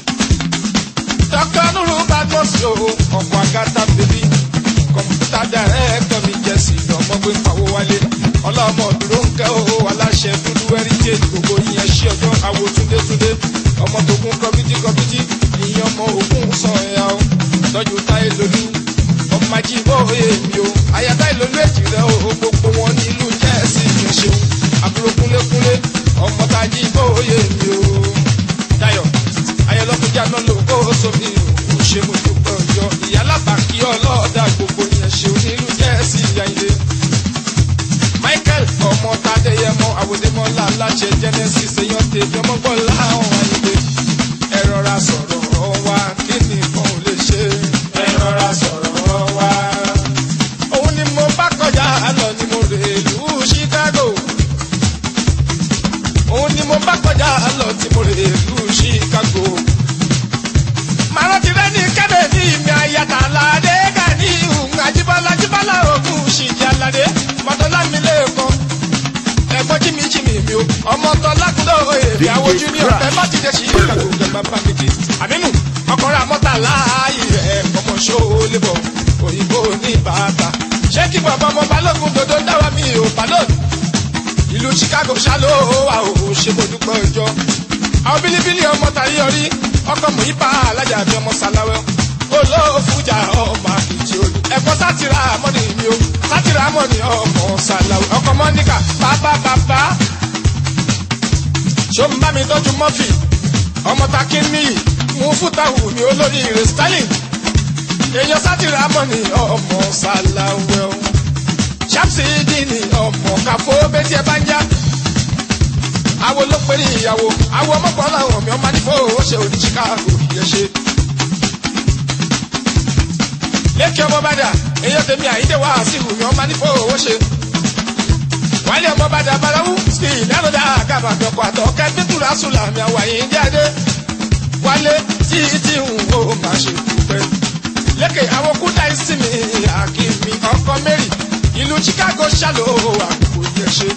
dr nuru badmus o ọkọ̀ agata bèbí kọ̀mpútà dàrẹ́kítọ̀ mi jẹ́sì ọmọgbé pàwó wálé ọlọ́mọ dúró ń kẹ́ o aláṣẹ dúdú heritage gbogbo ìyẹn ṣí ọjọ́ àwo túndétúndé ọmọ tókun kọ́bítí kọ́bítí ìyẹn ọmọ ògùn sọ ẹ̀yà o tọ́jú táyé lolú ọmọ ajíbó èmi o àyàtá ìlólú èjì rẹ o gbogbo wọn nílùú jẹ́sì mi ṣeun àbúrò kúnlékúnlé ọmọ tajíbó èmi o dayọ̀ ayọ̀lọ́kọjá náà ló kó sómi ò ṣe mo dúpẹ́ ọjọ́ ìyálàbà kí ọlọ́ọ̀dà gbogbo yẹn ṣe onílù jẹ́sì ìyáyé michael ọmọ tadéyẹmọ àwòdémọlá aláṣẹ genesis èèyàn tèmi ọmọ gbọ́lá ọ̀hún ayé ẹ rọra sọ̀rọ̀ wa kí ni kan ò lè ṣe ẹ rọra sọ̀rọ̀ wa òun ni mo bá kọjá lọ ni mo rè lù chicago òun ni mo bá kọjá lọ tí mo rè lù chicago màrán ti rẹ́ ní kẹ́bẹ̀ ní ìmì àyàtà aládé gani ìhùn àjíbọ́lá jíbọ́lá ògùn ṣìjì aládé mọ́tọ́lá mi lẹ́ẹ̀kan tèmi àwọn junior ẹ má ti dé sí ìkàgò gbẹgbẹ bá mi dé. àmínú ọkùnrin àmọ́ta láàyè ẹ̀ ọmọ ṣó lébọ̀ òyìnbó ní bàtà. ṣé kí bàbá ọmọ balógun dodo dáwà mi ò balógun. ìlú Chicago ṣáló wà ó ṣe mo dúpẹ́ ọjọ́. àwọn bílíbílì ọmọ tàyí yọrí ọkọ̀ mú ibà alájà bí ọmọ sàláwẹ́. olóòfújà ọmọ àkìtì olú ẹ̀kọ́ sátìrà mọ́ni mi o sátìrà mọ́ni ọmọ sàláwẹ́. ọkọ̀ mọ́níkà bàbá bàbá ṣó ń bá mi tọ́jú mọ́fì ọmọ takin níyì mú fútàwù ní olórí rẹ̀ Stalin èèyàn sátìrà mọ́ni ọmọ sàláwẹ́ o ṣàpsìdì ní ọmọ kàfó bẹ́tí ẹ bá ń já awo ló pé ní ìyàwó awo ọmọkùnrin làwọn mi ọmọ nífò ó ṣe òní Chicago yẹ ṣe. lẹ́kì ọmọ bàdà èèyàn tèmi àyídé wá sí ìhùmí ọmọ nífò ó ṣe. wálé ọmọ bàdà balawu sí ìdánudá àgàbà àgbẹ̀kọ̀ àtọ̀ kẹ́gbẹ́tura sùlàmì àwàyè ń jáde wálé tí tí ń wo máa ṣe dúpẹ́. lẹ́kì àwọn kúdà ìsinmi àkìmí ọkọ mary ìlú Chicago ṣàlò àkókò yẹ ṣe.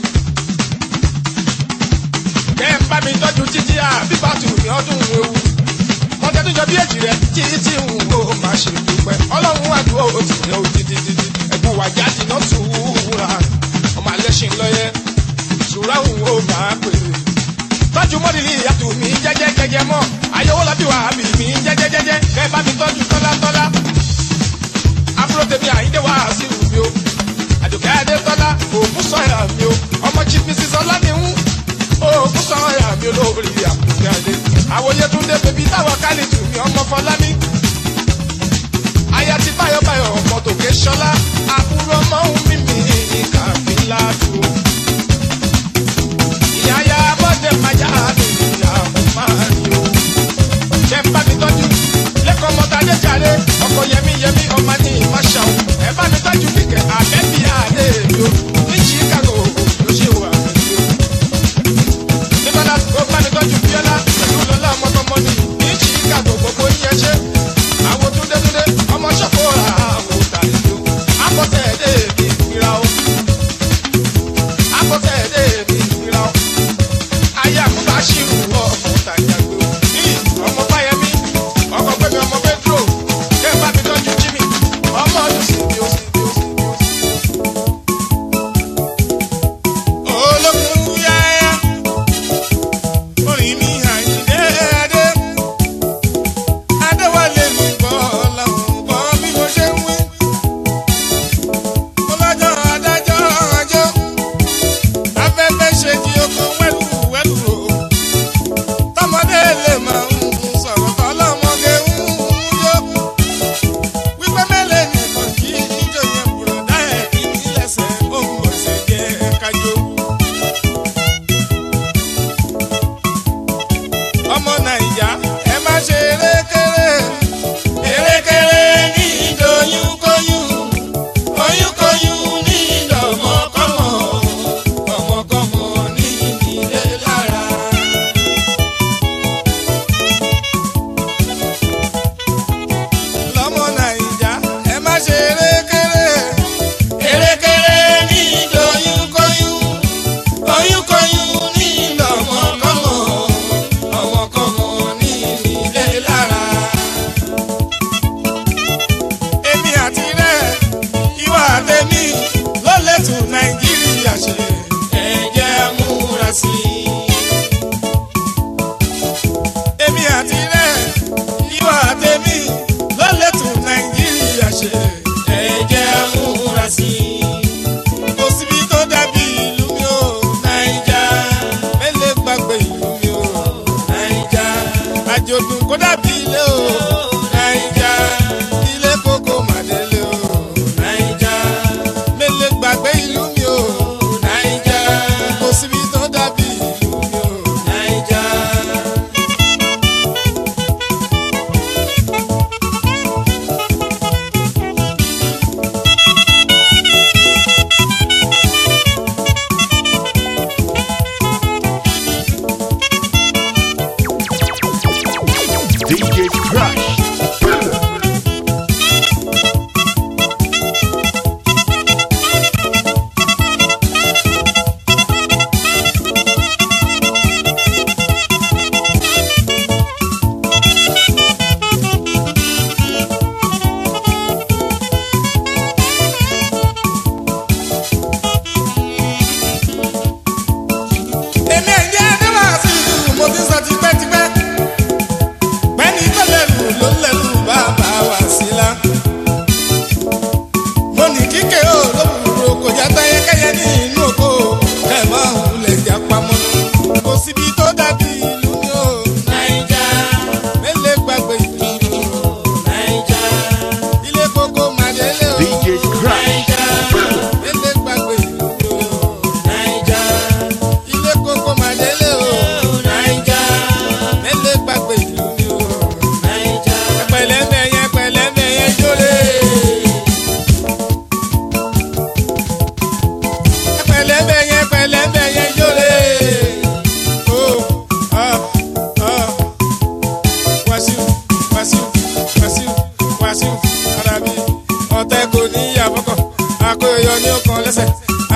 kẹ́ ń bá mi tọ́jú títí àbíbàtú ní ọdún ewu wọ́n tẹ́tù jọ bí èjì rẹ̀ tí tí ń wo máa ṣe dúpẹ́. ọlọ́run àdúrà ó ti rẹ̀ ó ti di di di ẹ̀gbọ́n wàjá ti náà sùúrà ọmọ alẹ́sìn lọ́yẹ́ sùúrà òun ó máa pè é. tọ́jú mọ́nìlì ìyàtọ̀ mi jẹ́jẹ́ jẹ́jẹ́ mọ́ ayọ̀wò lábí wà á bì mí jẹ́jẹ́ jẹ́jẹ́ kẹ́ bá mi tọ́jú tọ́lá tọ́lá. àbúrò tèmi àyíndé wá sí ìrùbí o àjòkẹ́ adé tọ́lá òògùn sọ̀yà mi o ọmọ chief mrs ọlánìhún òògùn sọ̀yà mi olórí àbùkẹ́ adé àwòye túndé bèbí táwọn kálí tù mí ọmọ fọlámi aya ti báyọ̀báyọ̀ ọmọ tòkè ṣọlá àbúrò ọmọ òun mímì kàfíńlá tó ìyá ya bọ́dẹ̀ májá mi ìyàwó máa ń yọ jẹ́ bá mi tọ́jú lẹ́kọ̀ọ́ mọ́tàdé jàre ọkọ̀ yẹmí yẹmí ọmọ ní ìmáṣà o ẹ bá mi tọ́jú kíkẹ́ àbẹ́bí àdé èlò ní Chicago ló ṣe wà mí o. nígbàdá ó bá mi tọ́jú Bíọ́lá pẹ̀lú lọ́lá ọmọkọ́mọ́ ní ní Chicago gbogbo yíyẹn ṣe àwọn túndétúndé ọmọ ṣọ́kó ra àwọn òtàlẹ́ o àbọ̀tẹ̀ ẹ̀dẹ́ mi ìra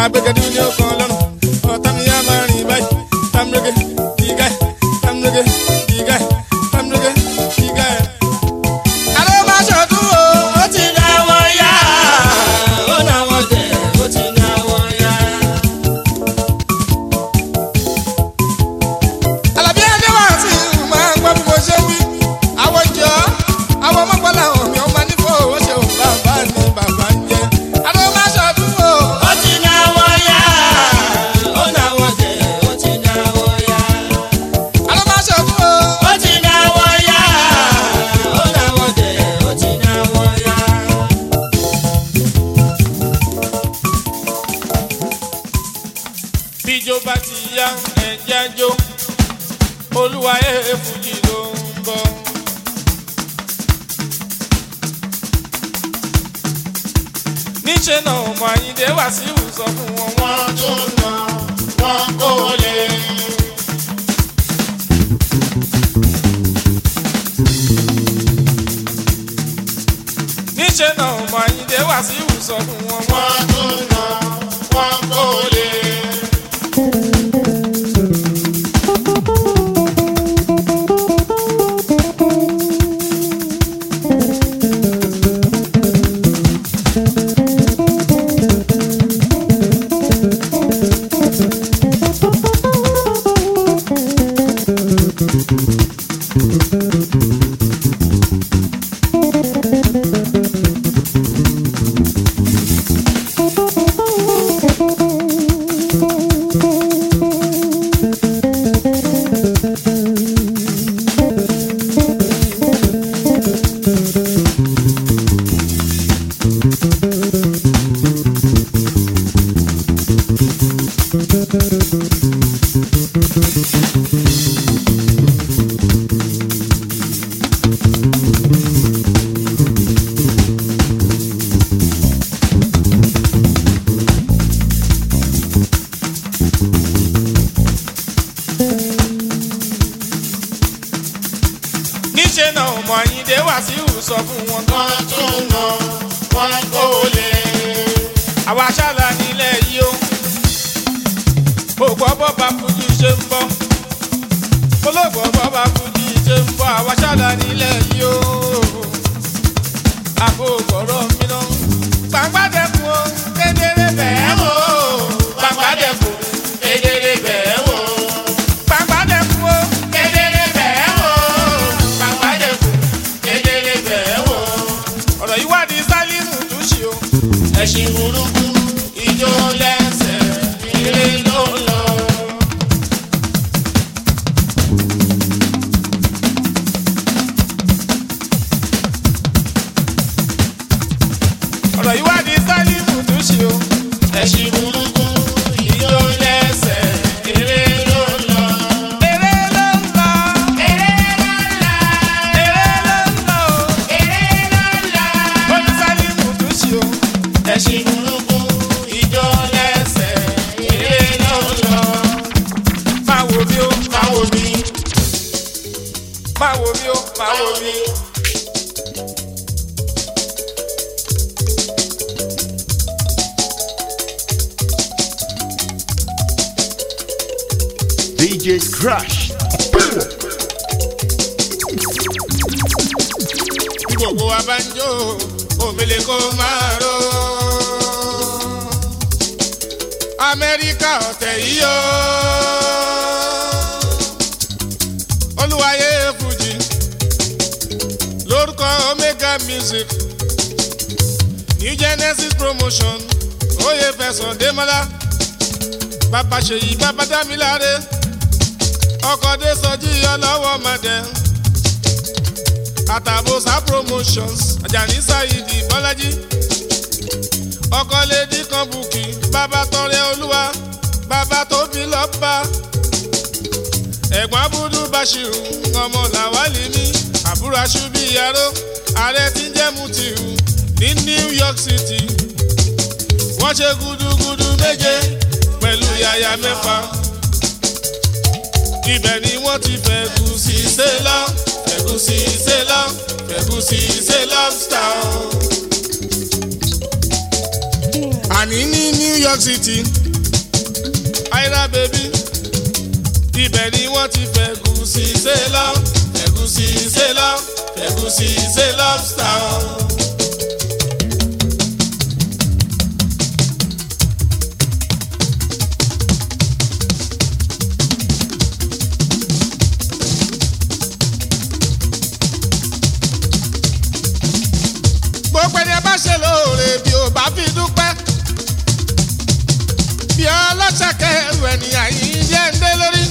agbẹ́gẹ́dú ní ọkàn lọ́rùn ọ̀tá mi yá máa rìn báyìí tamrege ìgá tamrege ìgá tamrege ìgá. àlọ́ máa ṣọdún o ó ti dá wọn yá ó náà wọ́n tẹ̀ ó ti dá wọn yá. Àlàbí ẹni wá sí máa ń gbọ́ bí mo ṣe wí àwọn jọ àwọn ọmọkùnrin àwọn mi ọmọ nífò ó ṣe òun bàbá ni bàbá ń jẹ. àlọ́ máa ṣọdún o ó ti dá wọn yá ó náà wọ́n tẹ̀ ó ti dá wọn yá. àlọ́ máa ṣọdún o ó ti dá wọn yá ó náà wọ́n tẹ̀ ó ti dá wọn yá. bíjó bá ti yá ẹ̀jẹ̀ jó olúwa ẹ̀ fújì ló ń bọ̀. níṣẹ́ náà ọmọ Àyìndé Wàsíù sọ fún wọn wọ́n tún nà wọ́n kò lè. níṣẹ́ náà ọmọ Àyìndé Wàsíù sọ fún wọn wọ́n tún nà wọ́n kò lè. níṣẹ́ náà ọmọ Àyìndé Wàsíù sọ fún wọn tán tún nà wọ́n kò lè. àwa ṣáàlà nílẹ̀ yìí ó ògbọ́ bọ́ba fújì ṣe ń bọ́ olóògbọ́ bọ́ba fújì ṣe ń bọ́ àwa ṣáàlà nílẹ̀ yìí ó àbò gbọ́rọ̀ mi náà gbàgbádẹ́kun ó kedere bẹ́ẹ̀ wò gbàgbádẹ́kun kedere bẹ́ẹ̀ wò gbàgbádẹ́kun ó kedere bẹ́ẹ̀ wò gbàgbádẹ́kun kedere bẹ́ẹ̀ wò. ọ̀rọ̀ yìí wá di Sálímù Túṣì o. ẹṣin burúkú ijó lẹ́sẹ̀ eré ló ń lọ. ọ̀rọ̀ yìí wá di Sálímù Túṣì o. ẹṣin burúkú ijó lẹ́sẹ̀ eré ló ń lọ. eré ló ń lọ. eré ló ń lọ. eré ló ń lọ. eré ló ń lọ. ó di Sálímù Túṣì o. ẹṣin burúkú ijó lẹ́sẹ̀ eré ló ń lọ. máa wo mi ó máa wo mi. máa wo mi ó máa wo mi. D J's Crush. bí gbogbo wa bá ń jó òmìnira kó máa ró. Amẹ́ríkà ọ̀tẹ̀ yìí ó. olúwayé fújì lórúkọ Omega Music New Genesis Promotion oyè fẹsọ̀ Démọ́lá bàbá ṣèyí bàbá dámiláre ọkọ̀ dé sọjí ọlọ́wọ́ mọ̀dẹ́ àtàbọ̀sà Promotions Àjàní Sáyidì Bọ́lájí ọkọ̀ lédi kan bùkì bàbá tọrẹ olúwa bàbá tóbi lọ́ba ẹ̀gbọ́n abúdú Bashiru ọmọ làwálì ní àbúrò aṣubí yaró ààrẹ tí ń jẹ́ Mutiu ní New York City wọ́n ṣe gúdúgúdú méje pẹ̀lú yàyà mẹ́fà ibẹ̀ ni wọ́n ti fẹ̀gùsì ṣe lọ fẹ̀gùsì ṣe lọ fẹ̀gùsì ṣe lobster. àní ní New York City Aira baby ibẹ̀ ni wọ́n ti fẹ̀gùsì ṣe lọ fẹ̀gùsì ṣe lọ fẹ̀gùsì ṣe lobster. gbogbo ẹni ẹ bá ṣe lóore bí o bá fi dúpẹ́ bí ọlọ́ṣàkẹ́ ẹrù ẹni àyín jẹ́ ń dé lórí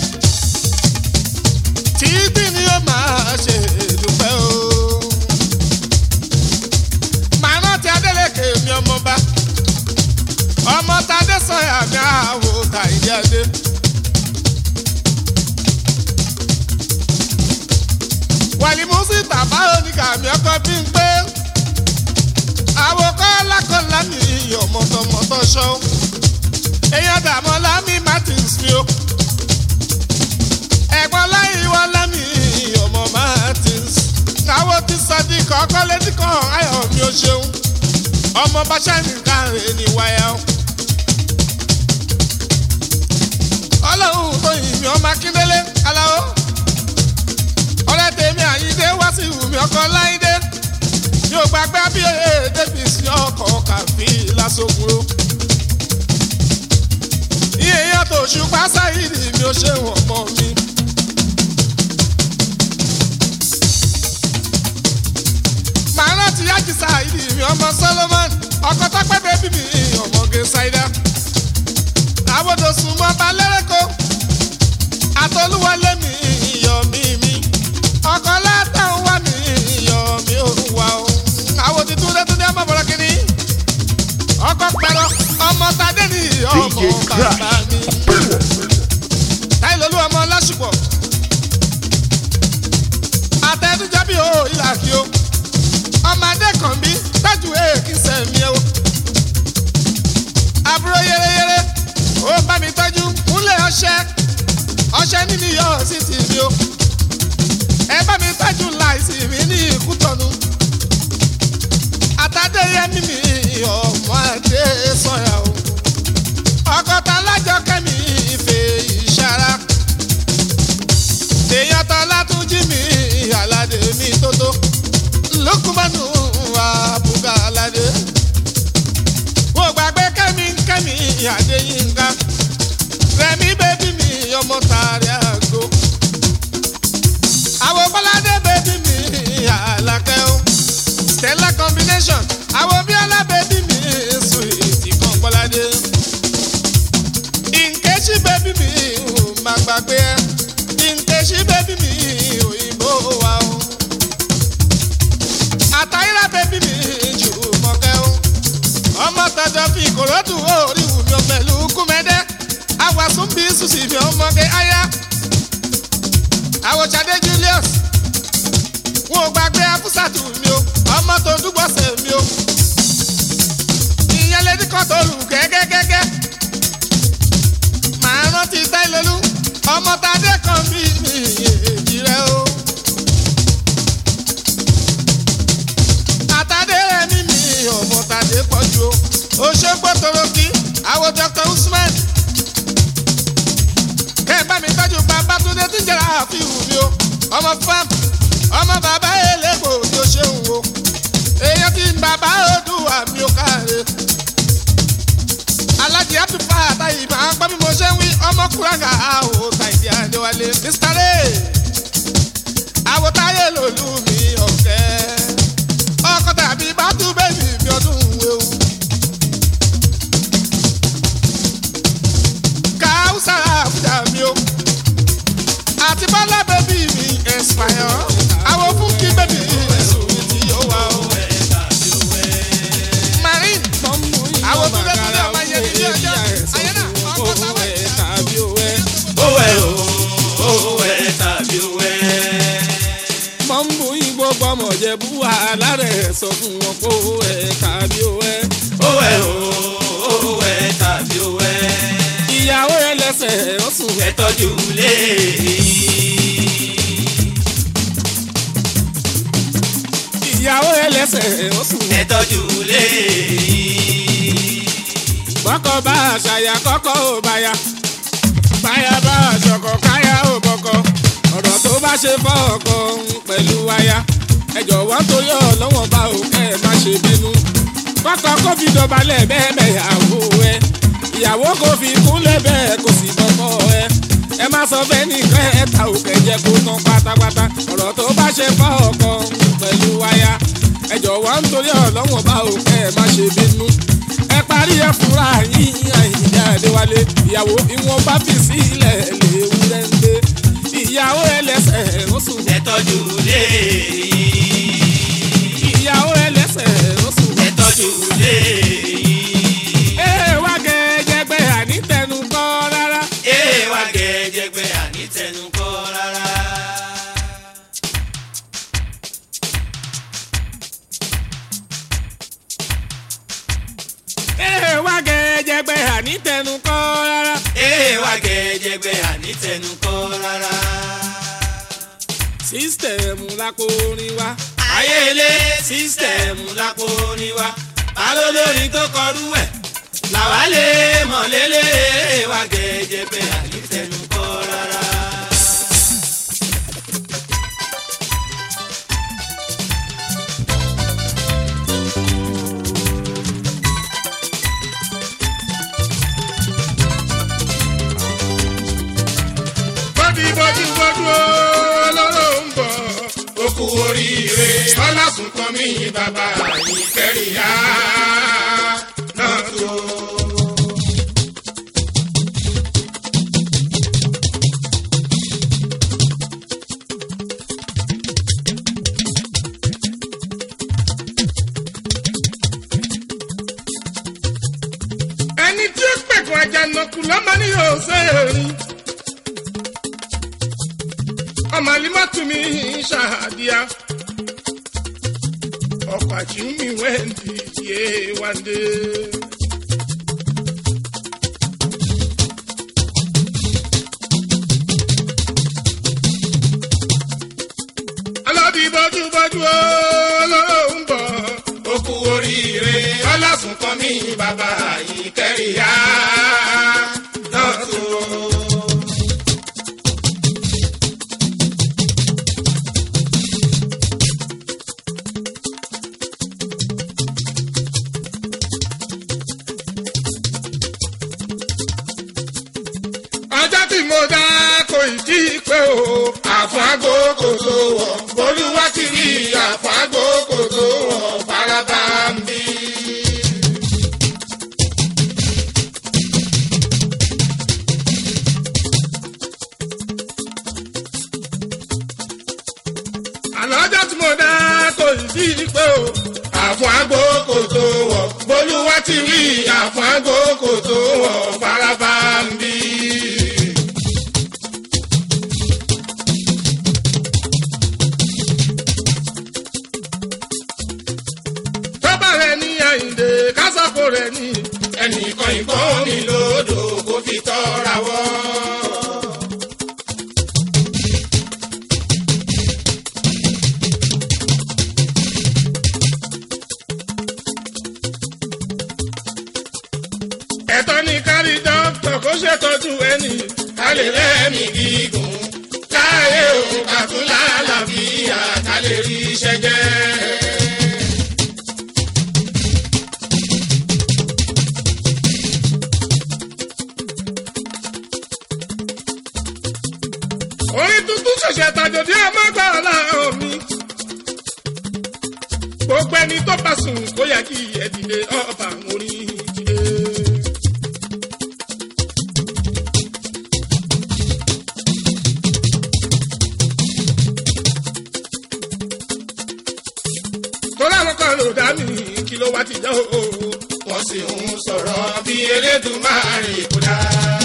títí ni ó máa ṣe dúpẹ́ o. màá rántí Adélékè mi ọmọba ọmọ Tadé Sànyà mi àwò Tàìdí Adé. Wàlí Músítà báwo ni kàmí ọkọ bí ń pé àwòkọ́ lákọ̀ọ́lá mi ọmọtọmọtọ ṣọ́ èèyàn dààmú Lámì Martins mi o ẹ̀gbọ́n láyé wá Lámì ọmọ Martins káwọ́ ti sadi kọ́kọ́ létí kan ayọ̀ mi ò ṣeun ọmọ Báṣánì káre ní wáyà o. ọlọ́run tó yìn mí ọmọ Akíndélé aláwọ̀ ọ̀rẹ́ tèmi Àyíndé wá sí ìwùmí ọkọ̀ Láìdé yóò gbàgbé abíyẹ Davis ọkọ̀ kàfí lásòkúrò. iye yàtọ̀ Òṣùpá Sáyìdì mi ò ṣe wọ̀n mọ́ mi. màá rántí Yájì Sáyìdì mi ọmọ Solomon ọkọ̀ tọ́pẹ́ bẹ́bí mi ọmọge Sáídà. àwòdò sùnmọ́ balẹ̀rẹ̀kọ́ àtọ́lúwọlé mi iyọ̀ mi mi ọkọ̀ látàwọn wà mí iyọ̀ mi ò wà o. àwọn ti túndé túndé ọmọ bọ̀rọ̀ kìíní ọkọ̀ pẹ̀rọ ọmọ Tadé ní ọmọ bàbá mi Táìlólú ọmọ Lásùpọ̀ àtẹ̀dújọ́ bí o ìlà kí o ọmọ Adékànbí tájú èkì sẹ̀mí o àbúrò yéreyére ó bá mi tọ́jú múlẹ̀ ọṣẹ ọṣẹ nínú York City mi o ẹ bá mi tọ́jú láìsí mi ní Ìkútọ̀nù àtàdéyẹmí mi ọmọ Adé Sànyà o ọkọ̀tà lájọ kẹ́mi ìfẹ́ ìṣara èèyàn tán látúnjí mi Àlàdé mi tótó Lókùmánù àbúgà Àlàdé wò gbàgbé kẹ́mi kẹ́mi Adéyínká Rẹ̀mí bébí mi ọmọ Tàrí Àgbo àwọn Bọ́ládé bébí mi Àlàkẹ́ o Stella combination àwọn Bíọ́lá bébí mi Sweet kan Bọ́ládé Nkechi bébí mi ò má gbàgbé ẹ Nkechi bébí mi òyìnbó wa o Àtàyírà bébí mi Jùmọ̀kẹ́ o ọmọ tọjọ fi Ìkòròdú orí wù mí pẹ̀lú Kúmẹ́dẹ́ àwàsùn bí Sùsì mi ọmọge aya àwòṣadé Julius wọn ò gbàgbé Afúsàtù mi o ọmọ tó dúgbọ̀sẹ̀ mi o ìyẹn lédi kan tó lù gẹ́gẹ́gẹ́gẹ́ màá rántí Táìlólú ọmọ Tadé kan bí mi èjì rẹ o àtàdé rẹ ní mi ọmọ Tadé pọ̀jù o Òṣogbo Tòròkì àwọn Doctor Usman kẹ́ ẹ bá mi tọ́jú Babátúndé tí ń jẹ́ra àfihàn mi o ọmọ fam ọmọ bàbá elégbò ni ó ṣeun o èèyàn tí bàbá Odùwà mi ò káre Alájì Abdulfa àtàyè máa ń gbọ́ bí mo ṣe ń wí ọmọ Kúràgà àwò Tàìdí Adéwálé Mister Ray àwò Táyé Lòlú mi ọ̀kẹ́ ọkọ̀ tàbí bàtú bẹ́ẹ̀bì mi ọdún ewu Káúsà Àbújá mi o àti Bọ́lá bẹ́bí mi Ẹ̀sìpáyọ̀ àwọn fún kí bẹ́bí ẹ̀sùn mi ti yóò wá o Marine àwọn tó dé tó dé ọmọ yẹn ní ilé ọjọ́ ayẹ́nà ọkọ̀ táwọn ẹ̀ tàbí òwe òwe o òwe tàbí òwe. mọ̀nbù yín gbogbo ọmọ Ìjẹ̀bú wàhálà rẹ̀ sọ fún wọn kó òwe tàbí òwe òwe o òwe tàbí òwe. ìyàwó ẹlẹ́sẹ̀ ó sùn ẹ tọ́jú lé ìyàwó ẹlẹ́sẹ̀ ó sùn ẹ tọ́jú lé bọ́kọ̀ bá àṣàyà kọ́kọ́ ò báyà báyà bá àṣọkọ̀ káyà ò bọ́kọ̀ ọ̀rọ̀ tó bá ṣe fọ́ ọkọ pẹ̀lú aya ẹ jọ̀wọ́ torí ọlọ́wọ́n bá òkè ẹ má ṣe bínú kọ́kọ́ kó fi dọ̀bálẹ̀ bẹ́ẹ̀ bẹ́ẹ̀ ìyàwó ẹ ìyàwó kò fi kúnlẹ̀ bẹ́ẹ̀ kò sì kọ́kọ́ ẹ ẹ má sọ fẹ́ nìkan ẹ ta òkè jẹ́ kó tán pátápátá ọ̀rọ̀ tó bá ṣe fọ́ ọkọ pẹ̀lú aya ẹ jọ̀wọ́ nítorí ọlọ́wọ́n bá òkè ẹ má ṣe bínú ẹ parí ẹ fúnra yín Àyìndé Adéwálé ìyàwó ìwọ̀n bá fi sílẹ̀ léwúrẹ́ ń gbé ìyàwó ẹlẹ́sẹ̀ oṣù. ẹ tọ́jú lé yín. ìyàwó ẹlẹ́sẹ̀ oṣù. ẹ tọ́jú lé yín. ee wá gẹ́gẹ́gbẹ́ àní tẹnu kọ́ rárá. ee wá gẹ́gẹ́gbẹ́ àní tẹnu kọ́ rárá. ee wá gẹ́gẹ́gbẹ́ àní tẹnu kọ́ rárá. ee wá gẹ́gẹ́gbẹ́ àní tẹnu kọ́ rárá. sísítẹ̀mù lápò orin wa. ayélé sísítẹ̀mù lápò orin wa. balolórin tó kọrú ẹ̀ làwa lè mọ̀ lélẹ̀ wá gẹ́gẹ́gbẹ́ àní tẹnu kọ́ rárá. bọ́dí bọ́dú olóró ń bọ̀. ó kú oríire ọlásùn kan mí bàbá yìí kẹ́rìíyá náà tó. ẹni tí ó pẹ̀kun àjànàkú lọ́mọ ní yóò ṣe é rí. ọmọlímọ́tùmí ṣàdíyà ọkọ̀ àjùmí wẹ́ndì yé wáńdé. alọ́bí bọ́júbọ́jú olóró ń bọ̀. ó kú oríire ọlásùn kan mí bàbá yìí kẹ́rìíyá náà tó. mo dá kò ìdí pé o. àfáàgò kò tó wọ̀ bolúwa ti rí àfáàgò kò tó wọ̀ faraba ń bí. àlọ́jọ́ tí mo dá kò ìdí pé o. àfáàgò kò tó wọ̀ bolúwa ti rí àfáàgò kò tó wọ̀ faraba ń bí. Àyìndé kásàkó rẹ̀ ní. ẹnìkan ìbọn mi lódò kó fi tọ́ra wọ́. ẹ̀tọ́ ni kárí dókítà kó ṣètọ́jú ẹni. ká lè lẹ́mìí gígùn láàyè òun kàtúlà làbíyà ká lè rí iṣẹ́ jẹ́. orin tuntun ṣẹ̀ṣẹ̀ tàjòdì ọmọgbà ọ̀làhàn mi. gbogbo ẹni tó bá sùn kó yẹ kí ẹ dìde ọba orin dìde. torí àwọn kan ló dá mi kí ló wá ti jẹ́ o. wọ́n sì ń sọ̀rọ̀ bí Elédùmarè kó dá.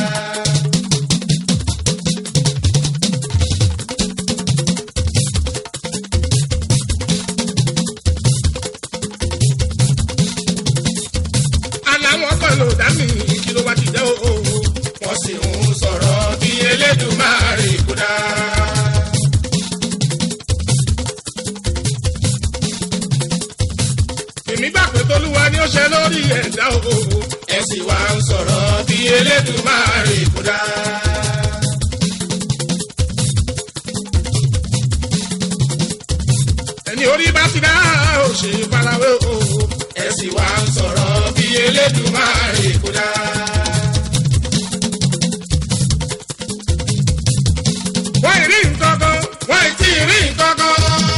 ló dá mi kí ló wá ti jẹ́ o. wọ́n sì ń sọ̀rọ̀ bí Elédùmarè kó dá. èmi gbà pé tolúwa ni ó ṣe lórí ẹ̀dá o. ẹ sì wá ń Elédùmarè kò dá. ẹni orí bá ti dá ò ṣe farawé o. ẹ sì wá ń sọ̀rọ̀ bí Elédùmarè kò dá. wọ́n ì rí nǹkan kan wọ́n ì tí ì rí nǹkan kan.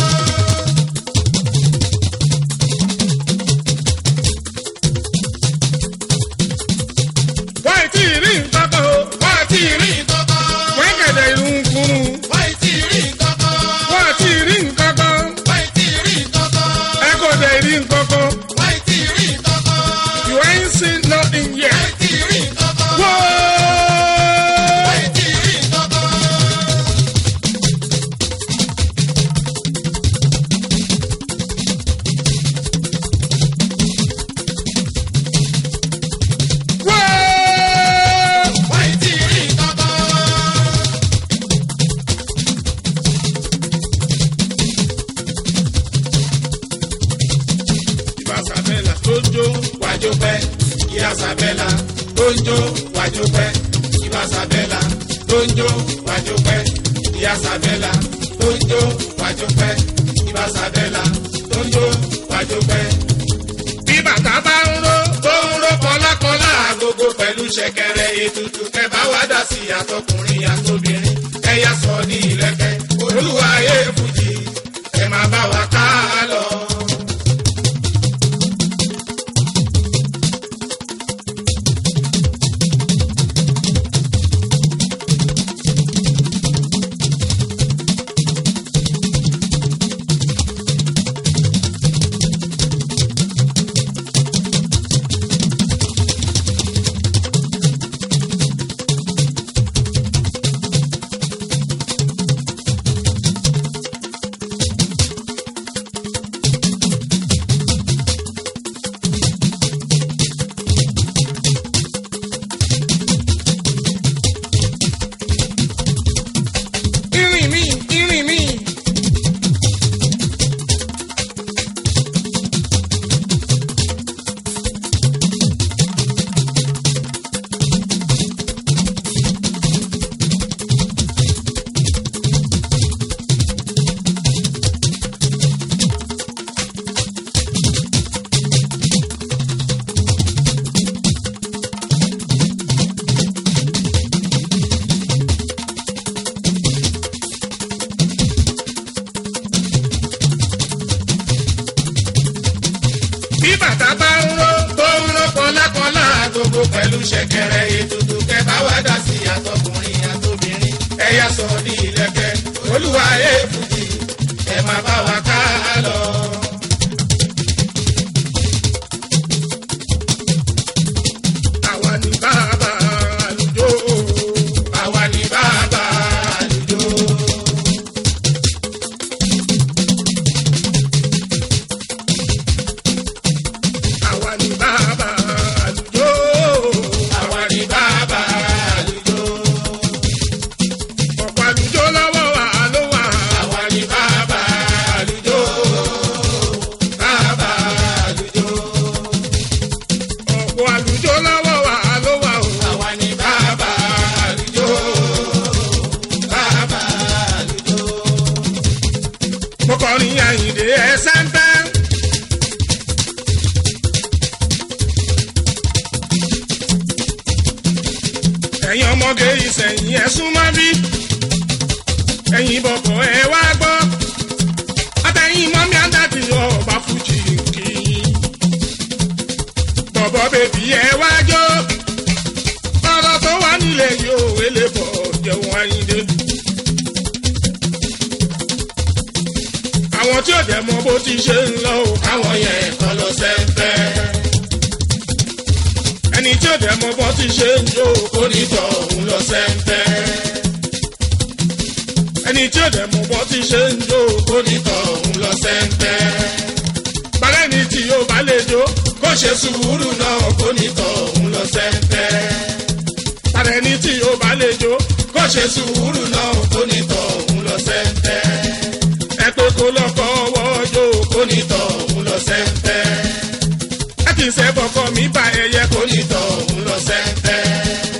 wọ́n ì tí ì rí nǹkan kan o. wọ́n ì tí ì rí nǹkan kan. wọ́n kẹ̀dẹ̀ ìlú ń kúrú. wọ́n ì tí ì rí nǹkan kan. wọ́n ì tí ì rí nǹkan kan. wọ́n ì tí ì rí nǹkan kan. ẹ kò dẹ̀ rí nǹkan kan. wọ́n ì tí ì rí nǹkan kan. you ain't seen nothing yet. wọ́n ì tí ì rí nǹkan kan. wọ́ọ́. wọ́n ì tí ì rí nǹkan kan. Isabella tó ń jó wájú pẹ́ ìbá Isabella tó ń jó wájú pẹ́ ìyá Isabella tó ń jó wájú pẹ́ ìbá Isabella tó ń jó wájú pẹ́. bí bàtà bá ń ró tó ń ró kọlákọlá agogo pẹ̀lú ṣẹ̀kẹ̀rẹ̀ ètùtù kẹ́ bá wá dá sí àtọkùnrin àtobìnrin ẹ̀yà sọ ní ìlẹ̀kẹ̀ olúwa ayé fújì ẹ̀ máa bá wa ká lọ. pẹ̀lú ṣẹ̀kẹ̀rẹ̀ ètùtù kẹta wá dá sí àtọkùnrin àtobìnrin ẹ̀yà sọ ní ìlẹ̀kẹ̀ olúwa èfùjì ẹ máa bá wa ká lọ. àwa ni bàbá àlùjọ àwa ni bàbá àlùjọ. àwa ni bàbá àlùjọ. àwa ni bàbá àlùjọ. ọ̀pọ̀ àlùjọ lọ́wọ́ wa ló wà. àwa ni bàbá àlùjọ. bàbá àlùjọ. ọ̀pọ̀ àlùjọ lọ́wọ́ wa ló wà o. àwa ni bàbá àlùjọ. bàbá àlùjọ. mo kọrin Àyìndé ẹsẹ̀ ń bẹ́. ẹ̀yin ọmọge ìsẹ̀yìn ẹ̀ súnmọ́ bí ẹ̀yin bọ̀bọ̀ ẹ̀ wá gbọ́ àtẹ̀yìn mọ́mí àdàdì ọba fújì kì í bọ̀bọ̀ bèbí ẹ̀ wá jó ọ̀rọ̀ tó wà nílẹ̀ yóò wélé bọ̀ jẹun Àyìndé. àwọn tí ò dẹ̀ mọ bó ti ṣe ń lọ o káwọn yẹn kọ́ lọ sẹ́ńpẹ́. ẹni tí ò dẹ̀ mọ bó ti ṣe ń jó kó ní tọ̀ òun lọ sẹ́ńpẹ́. ẹni tí ò dẹ̀ mọ bó ti ṣe ń jó kó ní tọ̀ òun lọ sẹ́ńpẹ́. balẹ̀ ni tí yóò bá lè jó kó ṣe sùúrù náà kó ní tọ̀ òun lọ sẹ́ńpẹ́. balẹ̀ ni tí yóò bá lè jó kó ṣe sùúrù náà kó ní tọ̀ òun lọ sẹ́ńpẹ́. ẹ pé kó lọ́kọ̀ ọwọ́ jó kó ní tọ̀ òun lọ sẹ́ńpẹ́. ẹ kì í ṣe bọ̀kọ̀ mi bá ẹyẹ kó ní tọ̀ òun lọ sẹ́ńpẹ́.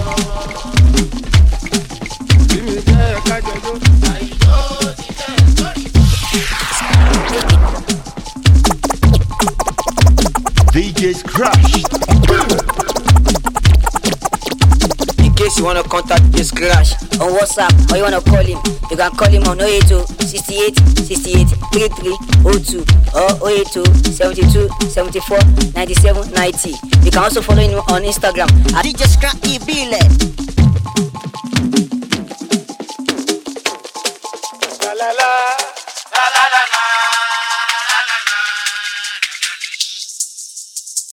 case you wanna contact this Scratch on WhatsApp or you wanna call him, you can call him on oh eight oh sixty-eight sixty-eight thirty-three oh two or oh eight oh seventy-two seventy-four ninety-seven ninety. You can also follow him on Instagram at D J Scratch Ibile. La la la.